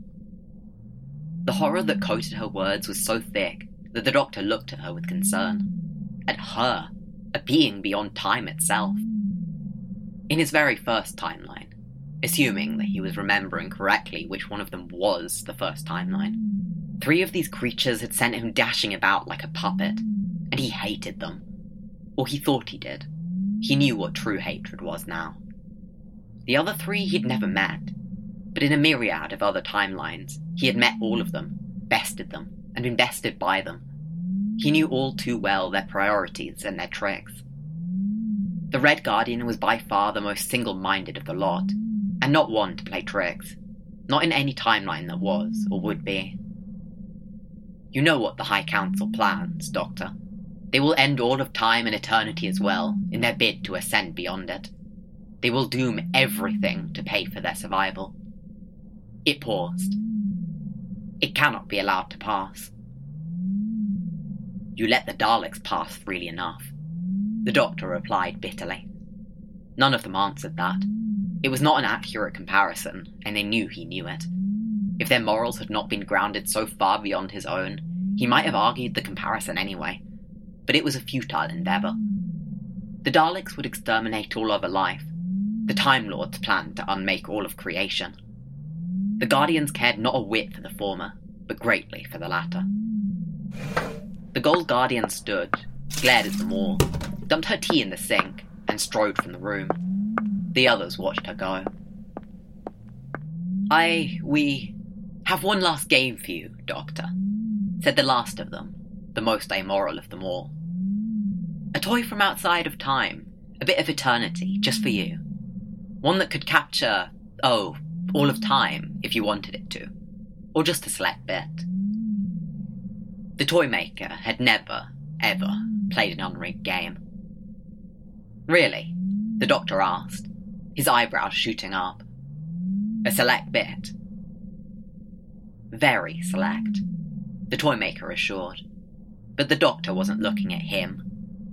Speaker 1: The horror that coated her words was so thick that the Doctor looked at her with concern. At her, a being beyond time itself. In his very first timeline, assuming that he was remembering correctly which one of them was the first timeline, three of these creatures had sent him dashing about like a puppet, and he hated them. Or he thought he did. He knew what true hatred was now. The other three he'd never met, but in a myriad of other timelines, he had met all of them, bested them, and been bested by them. He knew all too well their priorities and their tricks. The Red Guardian was by far the most single-minded of the lot, and not one to play tricks. Not in any timeline that was, or would be. You know what the High Council plans, Doctor. They will end all of time and eternity as well, in their bid to ascend beyond it. They will doom everything to pay for their survival. It paused. It cannot be allowed to pass. You let the Daleks pass freely enough, the Doctor replied bitterly. None of them answered that. It was not an accurate comparison, and they knew he knew it. If their morals had not been grounded so far beyond his own, he might have argued the comparison anyway, but it was a futile endeavour. The Daleks would exterminate all other life. The Time Lords planned to unmake all of creation. The Guardians cared not a whit for the former, but greatly for the latter. The Gold Guardian stood, glared at them all, dumped her tea in the sink, and strode from the room. The others watched her go. I, we, have one last game for you, Doctor, said the last of them, the most amoral of them all. A toy from outside of time, a bit of eternity, just for you. One that could capture, oh, all of time, if you wanted it to, or just a select bit. The toy maker had never, ever played an unrigged game. Really? The Doctor asked, his eyebrows shooting up. A select bit? Very select, the toy maker assured, but the Doctor wasn't looking at him.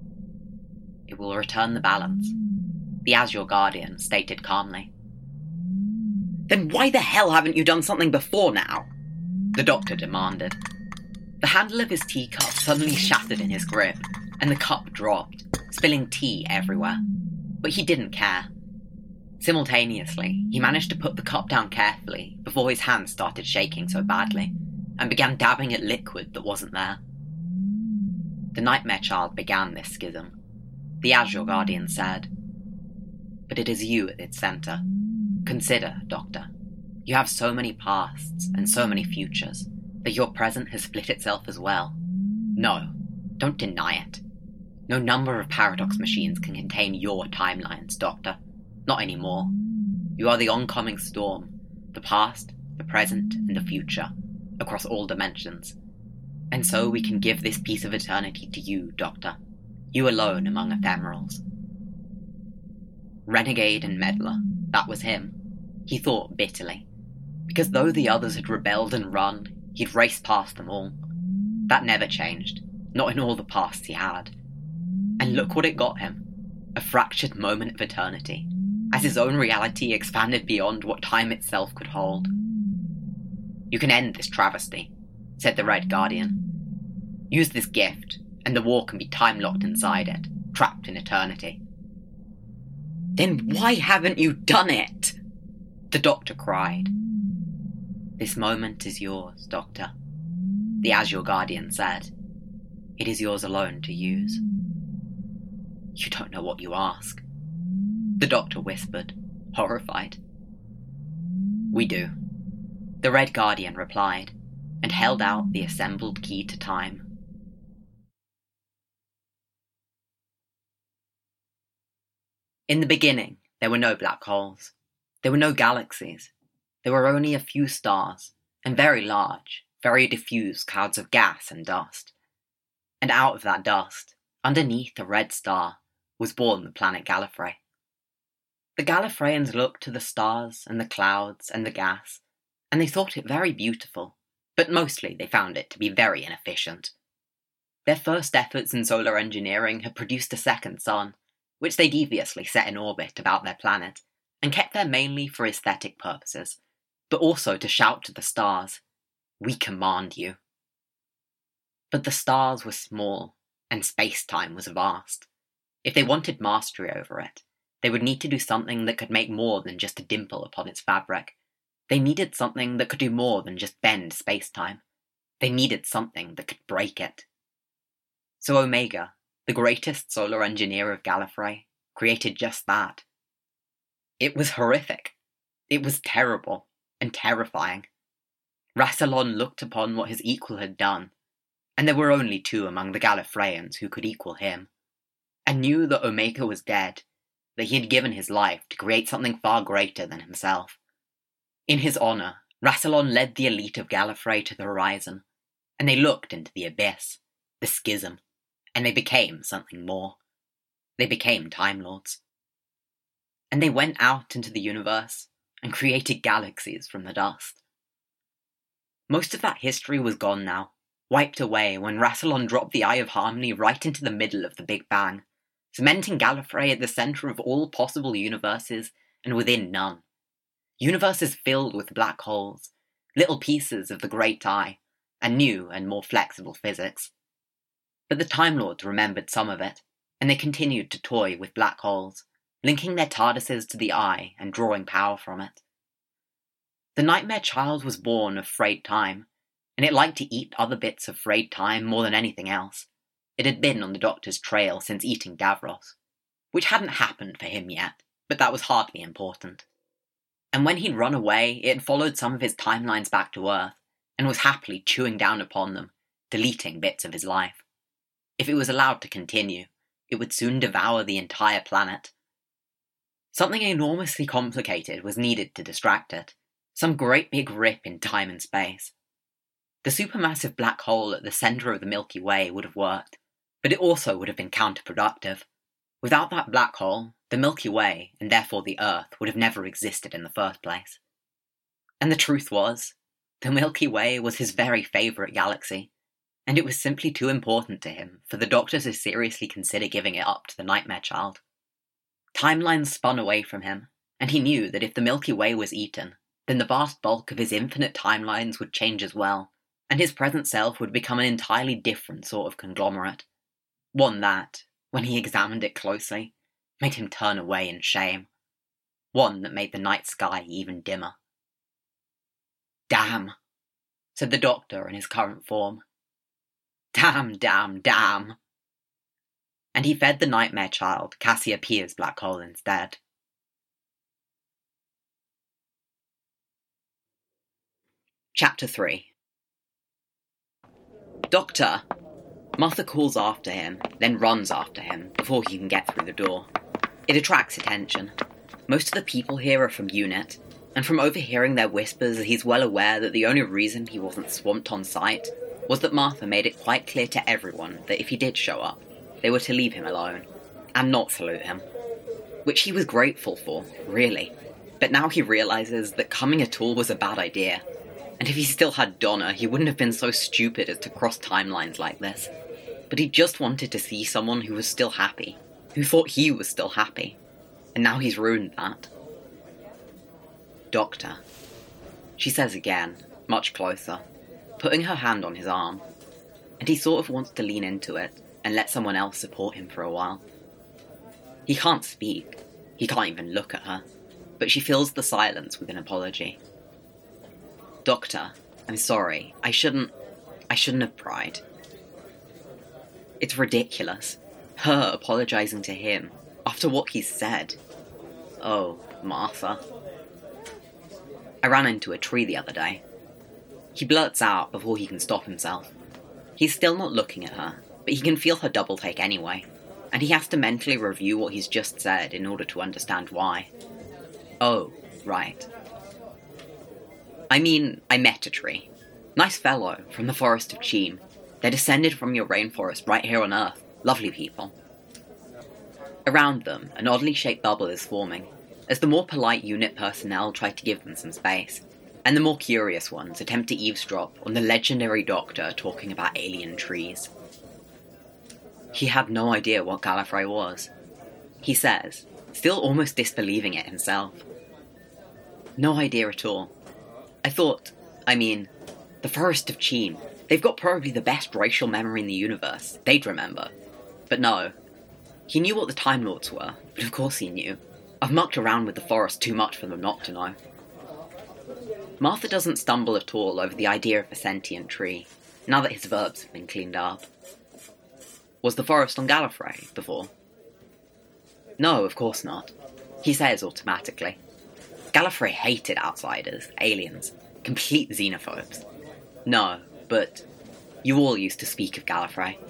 Speaker 1: It will return the balance, the Azure Guardian stated calmly. Then why the hell haven't you done something before now? The Doctor demanded. The handle of his teacup suddenly shattered in his grip, and the cup dropped, spilling tea everywhere. But he didn't care. Simultaneously, he managed to put the cup down carefully before his hand started shaking so badly, and began dabbing at liquid that wasn't there. The Nightmare Child began this schism, the Azure Guardian said. But it is you at its centre. Consider, Doctor, you have so many pasts and so many futures that your present has split itself as well. No, don't deny it. No number of paradox machines can contain your timelines, Doctor. Not anymore. You are the oncoming storm, the past, the present, and the future, across all dimensions. And so we can give this piece of eternity to you, Doctor. You alone among ephemerals. Renegade and meddler, that was him. He thought bitterly. Because though the others had rebelled and run, he'd raced past them all. That never changed, not in all the pasts he had. And look what it got him. A fractured moment of eternity, as his own reality expanded beyond what time itself could hold. You can end this travesty, said the Red Guardian. Use this gift, and the war can be time-locked inside it, trapped in eternity. Then why haven't you done it? The Doctor cried. This moment is yours, Doctor, the Azure Guardian said. It is yours alone to use. You don't know what you ask, the Doctor whispered, horrified. We do, the Red Guardian replied, and held out the assembled key to time. In the beginning, there were no black holes. There were no galaxies. There were only a few stars, and very large, very diffuse clouds of gas and dust. And out of that dust, underneath a red star, was born the planet Gallifrey. The Gallifreyans looked to the stars and the clouds and the gas, and they thought it very beautiful, but mostly they found it to be very inefficient. Their first efforts in solar engineering had produced a second sun, which they deviously set in orbit about their planet, and kept there mainly for aesthetic purposes, but also to shout to the stars, "We command you." But the stars were small, and space-time was vast. If they wanted mastery over it, they would need to do something that could make more than just a dimple upon its fabric. They needed something that could do more than just bend space-time. They needed something that could break it. So Omega, the greatest solar engineer of Gallifrey, created just that. It was horrific. It was terrible and terrifying. Rassilon looked upon what his equal had done, and there were only two among the Gallifreyans who could equal him, and knew that Omega was dead, that he had given his life to create something far greater than himself. In his honour, Rassilon led the elite of Gallifrey to the horizon, and they looked into the abyss, the schism, and they became something more. They became Time Lords. And they went out into the universe and created galaxies from the dust. Most of that history was gone now, wiped away when Rassilon dropped the Eye of Harmony right into the middle of the Big Bang, cementing Gallifrey at the centre of all possible universes and within none. Universes filled with black holes, little pieces of the Great Eye, and new and more flexible physics. But the Time Lords remembered some of it, and they continued to toy with black holes, linking their TARDISes to the Eye and drawing power from it. The nightmare child was born of frayed time, and it liked to eat other bits of frayed time more than anything else. It had been on the doctor's trail since eating Davros, which hadn't happened for him yet, but that was hardly important. And when he'd run away, it had followed some of his timelines back to Earth, and was happily chewing down upon them, deleting bits of his life. If it was allowed to continue, it would soon devour the entire planet. Something enormously complicated was needed to distract it, some great big rip in time and space. The supermassive black hole at the centre of the Milky Way would have worked, but it also would have been counterproductive. Without that black hole, the Milky Way, and therefore the Earth, would have never existed in the first place. And the truth was, the Milky Way was his very favourite galaxy, and it was simply too important to him for the Doctor to seriously consider giving it up to the Nightmare Child. Timelines spun away from him, and he knew that if the Milky Way was eaten, then the vast bulk of his infinite timelines would change as well, and his present self would become an entirely different sort of conglomerate. One that, when he examined it closely, made him turn away in shame. One that made the night sky even dimmer. "Damn," said the Doctor in his current form. "Damn, damn, damn." And he fed the Nightmare Child Cassiopeia's black hole instead. Chapter three. "Doctor!" Martha calls after him, then runs after him before he can get through the door. It attracts attention. Most of the people here are from UNIT, and from overhearing their whispers, he's well aware that the only reason he wasn't swamped on sight was that Martha made it quite clear to everyone that if he did show up, they were to leave him alone, and not salute him. Which he was grateful for, really, but now he realises that coming at all was a bad idea, and if he still had Donna, he wouldn't have been so stupid as to cross timelines like this. But he just wanted to see someone who was still happy, who thought he was still happy, and now he's ruined that. "Doctor," she says again, much closer, putting her hand on his arm, and he sort of wants to lean into it and let someone else support him for a while. He can't speak, he can't even look at her, but she fills the silence with an apology. "Doctor, I'm sorry, I shouldn't, I shouldn't have pried." It's ridiculous, her apologising to him, after what he's said. Oh, Martha. "I ran into a tree the other day." He blurts out before he can stop himself. He's still not looking at her, but he can feel her double take anyway, and he has to mentally review what he's just said in order to understand why. Oh, right. "I mean, I met a tree. Nice fellow, from the forest of Cheam. They're descended from your rainforest right here on Earth. Lovely people." Around them, an oddly shaped bubble is forming, as the more polite UNIT personnel try to give them some space, and the more curious ones attempt to eavesdrop on the legendary Doctor talking about alien trees. He had no idea what Gallifrey was, he says, still almost disbelieving it himself. "No idea at all. I thought, I mean, the Forest of Cheam, they've got probably the best racial memory in the universe, they'd remember. But no. He knew what the Time Lords were, but of course he knew. I've mucked around with the forest too much for them not to know." Martha doesn't stumble at all over the idea of a sentient tree, now that his verbs have been cleaned up. "Was the forest on Gallifrey before?" "No, of course not," he says automatically. Gallifrey hated outsiders, aliens, complete xenophobes. "No, but you all used to speak of Gallifrey."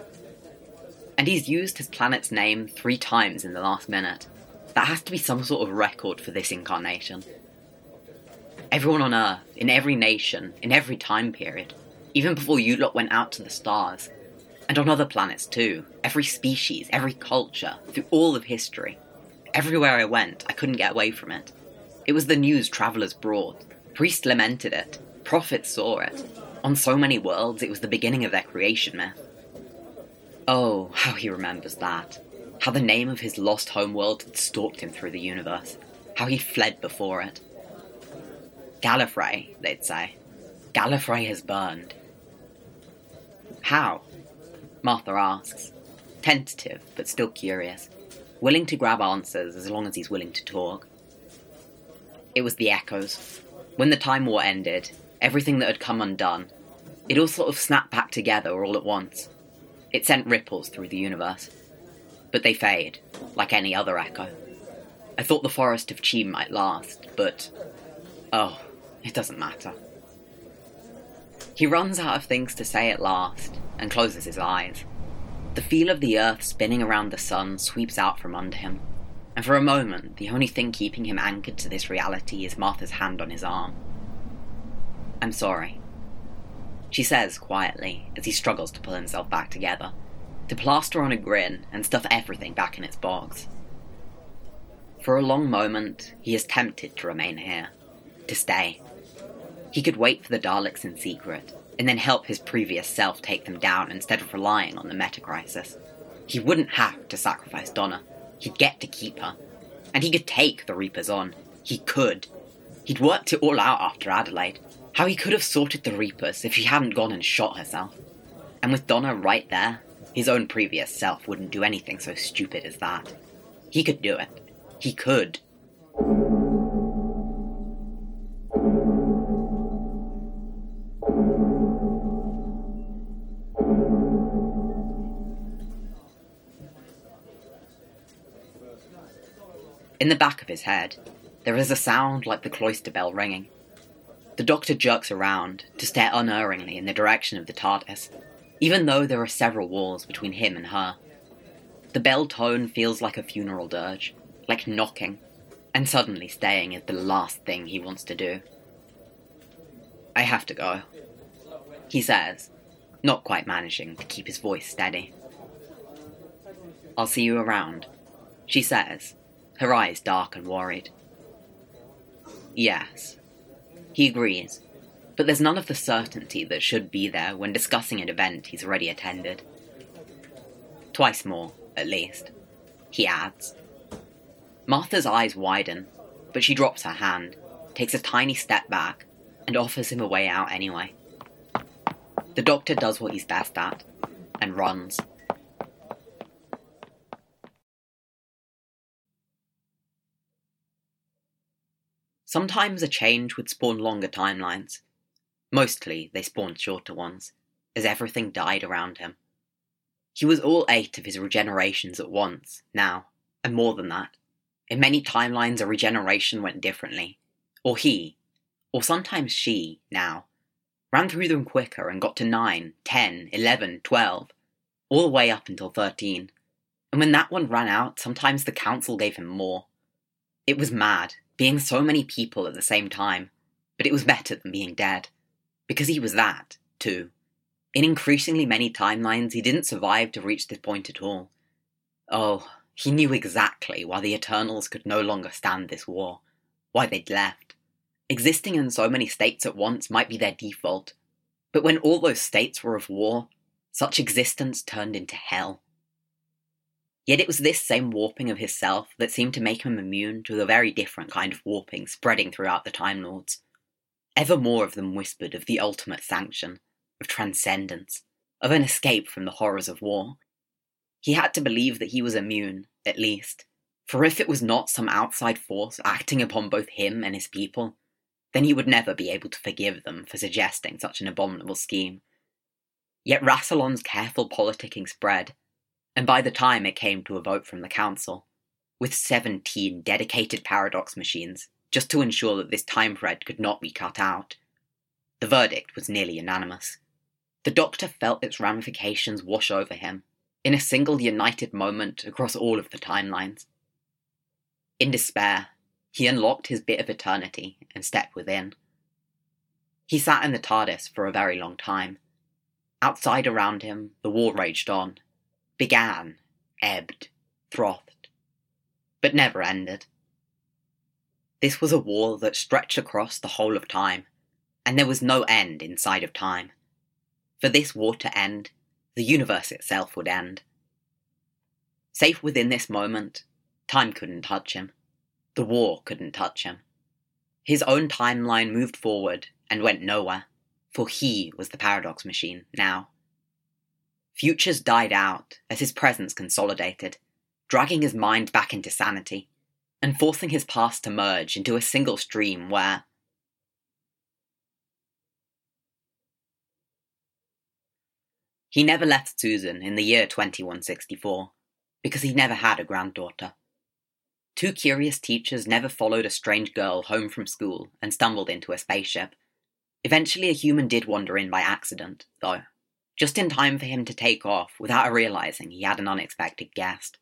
Speaker 1: And he's used his planet's name three times in the last minute. That has to be some sort of record for this incarnation. Everyone on Earth, in every nation, in every time period, even before you lot went out to the stars, and on other planets too, every species, every culture, through all of history. Everywhere I went, I couldn't get away from it. It was the news travellers brought. Priests lamented it. Prophets saw it. On so many worlds, it was the beginning of their creation myth. Oh, how he remembers that. How the name of his lost homeworld had stalked him through the universe. How he fled before it. "Gallifrey," they'd say. "Gallifrey has burned." "How?" Martha asks, tentative but still curious, willing to grab answers as long as he's willing to talk. "It was the echoes. When the Time War ended, everything that had come undone, it all sort of snapped back together all at once. It sent ripples through the universe. But they fade, like any other echo. I thought the Forest of Chi might last, but... oh, it doesn't matter. He runs out of things to say at last, and closes his eyes. The feel of the earth spinning around the sun sweeps out from under him, and for a moment, the only thing keeping him anchored to this reality is Martha's hand on his arm. "I'm sorry," she says quietly as he struggles to pull himself back together, to plaster on a grin and stuff everything back in its box. For a long moment, he is tempted to remain here, to stay. He could wait for the Daleks in secret, and then help his previous self take them down instead of relying on the meta-crisis. He wouldn't have to sacrifice Donna. He'd get to keep her. And he could take the Reapers on. He could. He'd worked it all out after Adelaide. How he could have sorted the Reapers if she hadn't gone and shot herself. And with Donna right there, his own previous self wouldn't do anything so stupid as that. He could do it. He could. In the back of his head, there is a sound like the cloister bell ringing. The Doctor jerks around to stare unerringly in the direction of the TARDIS, even though there are several walls between him and her. The bell tone feels like a funeral dirge, like knocking, and suddenly staying is the last thing he wants to do. "I have to go," he says, not quite managing to keep his voice steady. "I'll see you around," she says, her eyes dark and worried. Yes, he agrees, but there's none of the certainty that should be there when discussing an event he's already attended. Twice more, at least, he adds. Martha's eyes widen, but she drops her hand, takes a tiny step back, and offers him a way out anyway. The Doctor does what he's best at, and runs. Sometimes a change would spawn longer timelines. Mostly they spawned shorter ones, as everything died around him. He was all eight of his regenerations at once, now, and more than that. In many timelines a regeneration went differently. Or he, or sometimes she, now, ran through them quicker and got to nine, ten, eleven, twelve, all the way up until thirteen. And when that one ran out, sometimes the Council gave him more. It was mad, being so many people at the same time, but it was better than being dead. Because he was that, too. In increasingly many timelines, he didn't survive to reach this point at all. Oh, he knew exactly why the Eternals could no longer stand this war, why they'd left. Existing in so many states at once might be their default, but when all those states were of war, such existence turned into hell. Yet it was this same warping of his self that seemed to make him immune to a very different kind of warping spreading throughout the Time Lords. Ever more of them whispered of the ultimate sanction, of transcendence, of an escape from the horrors of war. He had to believe that he was immune, at least, for if it was not some outside force acting upon both him and his people, then he would never be able to forgive them for suggesting such an abominable scheme. Yet Rassilon's careful politicking spread, and by the time it came to a vote from the Council, with seventeen dedicated paradox machines, just to ensure that this time thread could not be cut out, the verdict was nearly unanimous. The Doctor felt its ramifications wash over him, in a single united moment across all of the timelines. In despair, he unlocked his bit of eternity and stepped within. He sat in the TARDIS for a very long time. Outside around him, the war raged on. Began, ebbed, frothed, but never ended. This was a war that stretched across the whole of time, and there was no end inside of time. For this war to end, the universe itself would end. Safe within this moment, time couldn't touch him. The war couldn't touch him. His own timeline moved forward and went nowhere, for he was the paradox machine now. Futures died out as his presence consolidated, dragging his mind back into sanity, and forcing his past to merge into a single stream where, He never left Susan in the year twenty-one sixty-four, because he never had a granddaughter. Two curious teachers never followed a strange girl home from school and stumbled into a spaceship. Eventually a human did wander in by accident, though, just in time for him to take off without realizing he had an unexpected guest.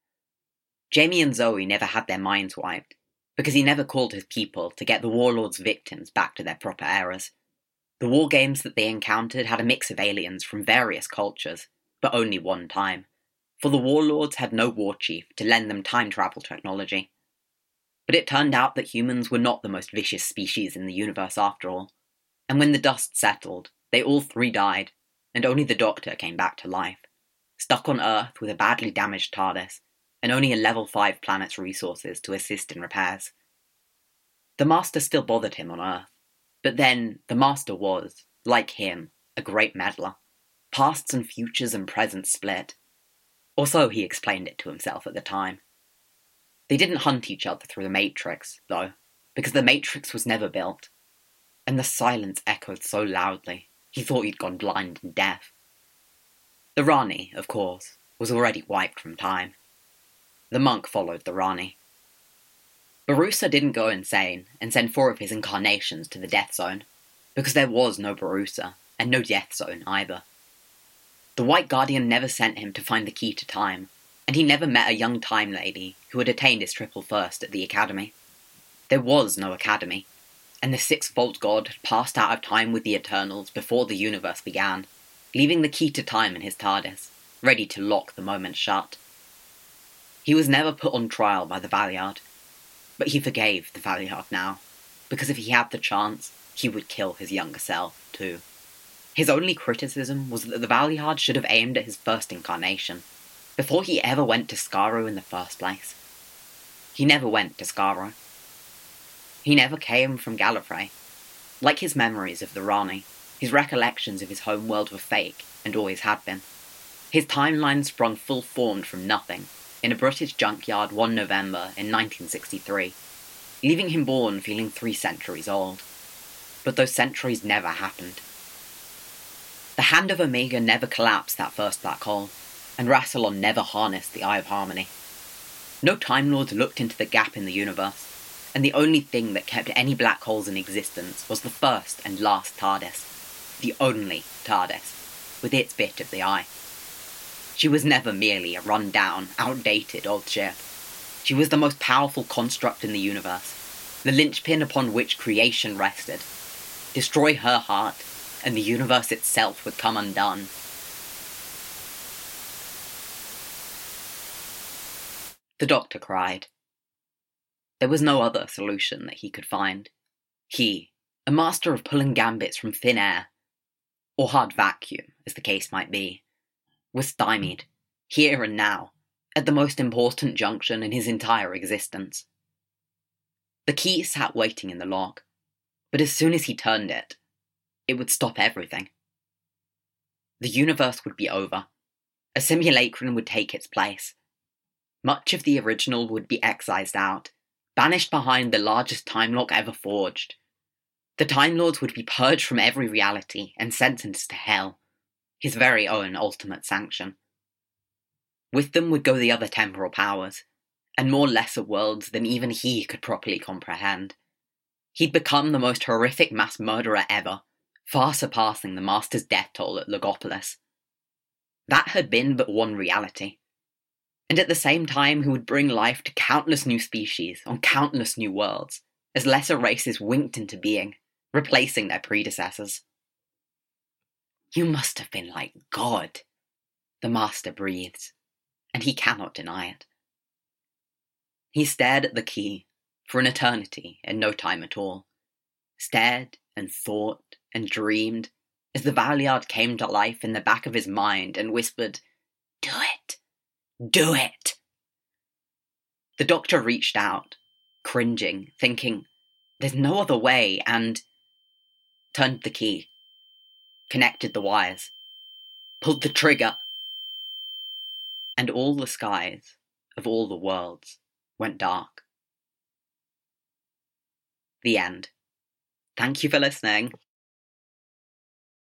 Speaker 1: Jamie and Zoe never had their minds wiped, because he never called his people to get the warlord's victims back to their proper eras. The war games that they encountered had a mix of aliens from various cultures, but only one time, for the warlords had no war chief to lend them time travel technology. But it turned out that humans were not the most vicious species in the universe after all, and when the dust settled, they all three died, and only the Doctor came back to life, stuck on Earth with a badly damaged TARDIS, and only a level five planet's resources to assist in repairs. The Master still bothered him on Earth, but then the Master was, like him, a great meddler. Pasts and futures and presents split. Or so he explained it to himself at the time. They didn't hunt each other through the Matrix, though, because the Matrix was never built, and the silence echoed so loudly, he thought he'd gone blind and deaf. The Rani, of course, was already wiped from time. The monk followed the Rani. Barusa didn't go insane and send four of his incarnations to the Death Zone, because there was no Barusa, and no Death Zone either. The White Guardian never sent him to find the key to time, and he never met a young time lady who had attained his triple first at the Academy. There was no Academy, and the six-fold god had passed out of time with the Eternals before the universe began, leaving the key to time in his TARDIS, ready to lock the moment shut. He was never put on trial by the Valeyard, but he forgave the Valeyard now, because if he had the chance, he would kill his younger self, too. His only criticism was that the Valeyard should have aimed at his first incarnation, before he ever went to Skaro in the first place. He never went to Skaro. He never came from Gallifrey. Like his memories of the Rani, his recollections of his homeworld were fake, and always had been. His timeline sprung full-formed from nothing, in a British junkyard one November in nineteen sixty-three, leaving him born feeling three centuries old. But those centuries never happened. The Hand of Omega never collapsed that first black hole, and Rassilon never harnessed the Eye of Harmony. No Time Lords looked into the gap in the universe, and the only thing that kept any black holes in existence was the first and last TARDIS. The only TARDIS, with its bit of the eye. She was never merely a run-down, outdated old ship. She was the most powerful construct in the universe, the linchpin upon which creation rested. Destroy her heart, and the universe itself would come undone. The Doctor cried. There was no other solution that he could find. He, a master of pulling gambits from thin air, or hard vacuum, as the case might be, was stymied, here and now, at the most important junction in his entire existence. The key sat waiting in the lock, but as soon as he turned it, it would stop everything. The universe would be over. A simulacrum would take its place. Much of the original would be excised out, banished behind the largest time lock ever forged. The Time Lords would be purged from every reality and sentenced to hell, his very own ultimate sanction. With them would go the other temporal powers, and more lesser worlds than even he could properly comprehend. He'd become the most horrific mass murderer ever, far surpassing the Master's death toll at Logopolis. That had been but one reality. And at the same time he would bring life to countless new species on countless new worlds, as lesser races winked into being, replacing their predecessors. You must have been like God, the Master breathes, and he cannot deny it. He stared at the key, for an eternity and no time at all, stared and thought and dreamed, as the Valeyard came to life in the back of his mind and whispered, "Do it! Do it!" The Doctor reached out, cringing, thinking, there's no other way, and turned the key, connected the wires, pulled the trigger, and all the skies of all the worlds went dark. The end. Thank you for listening.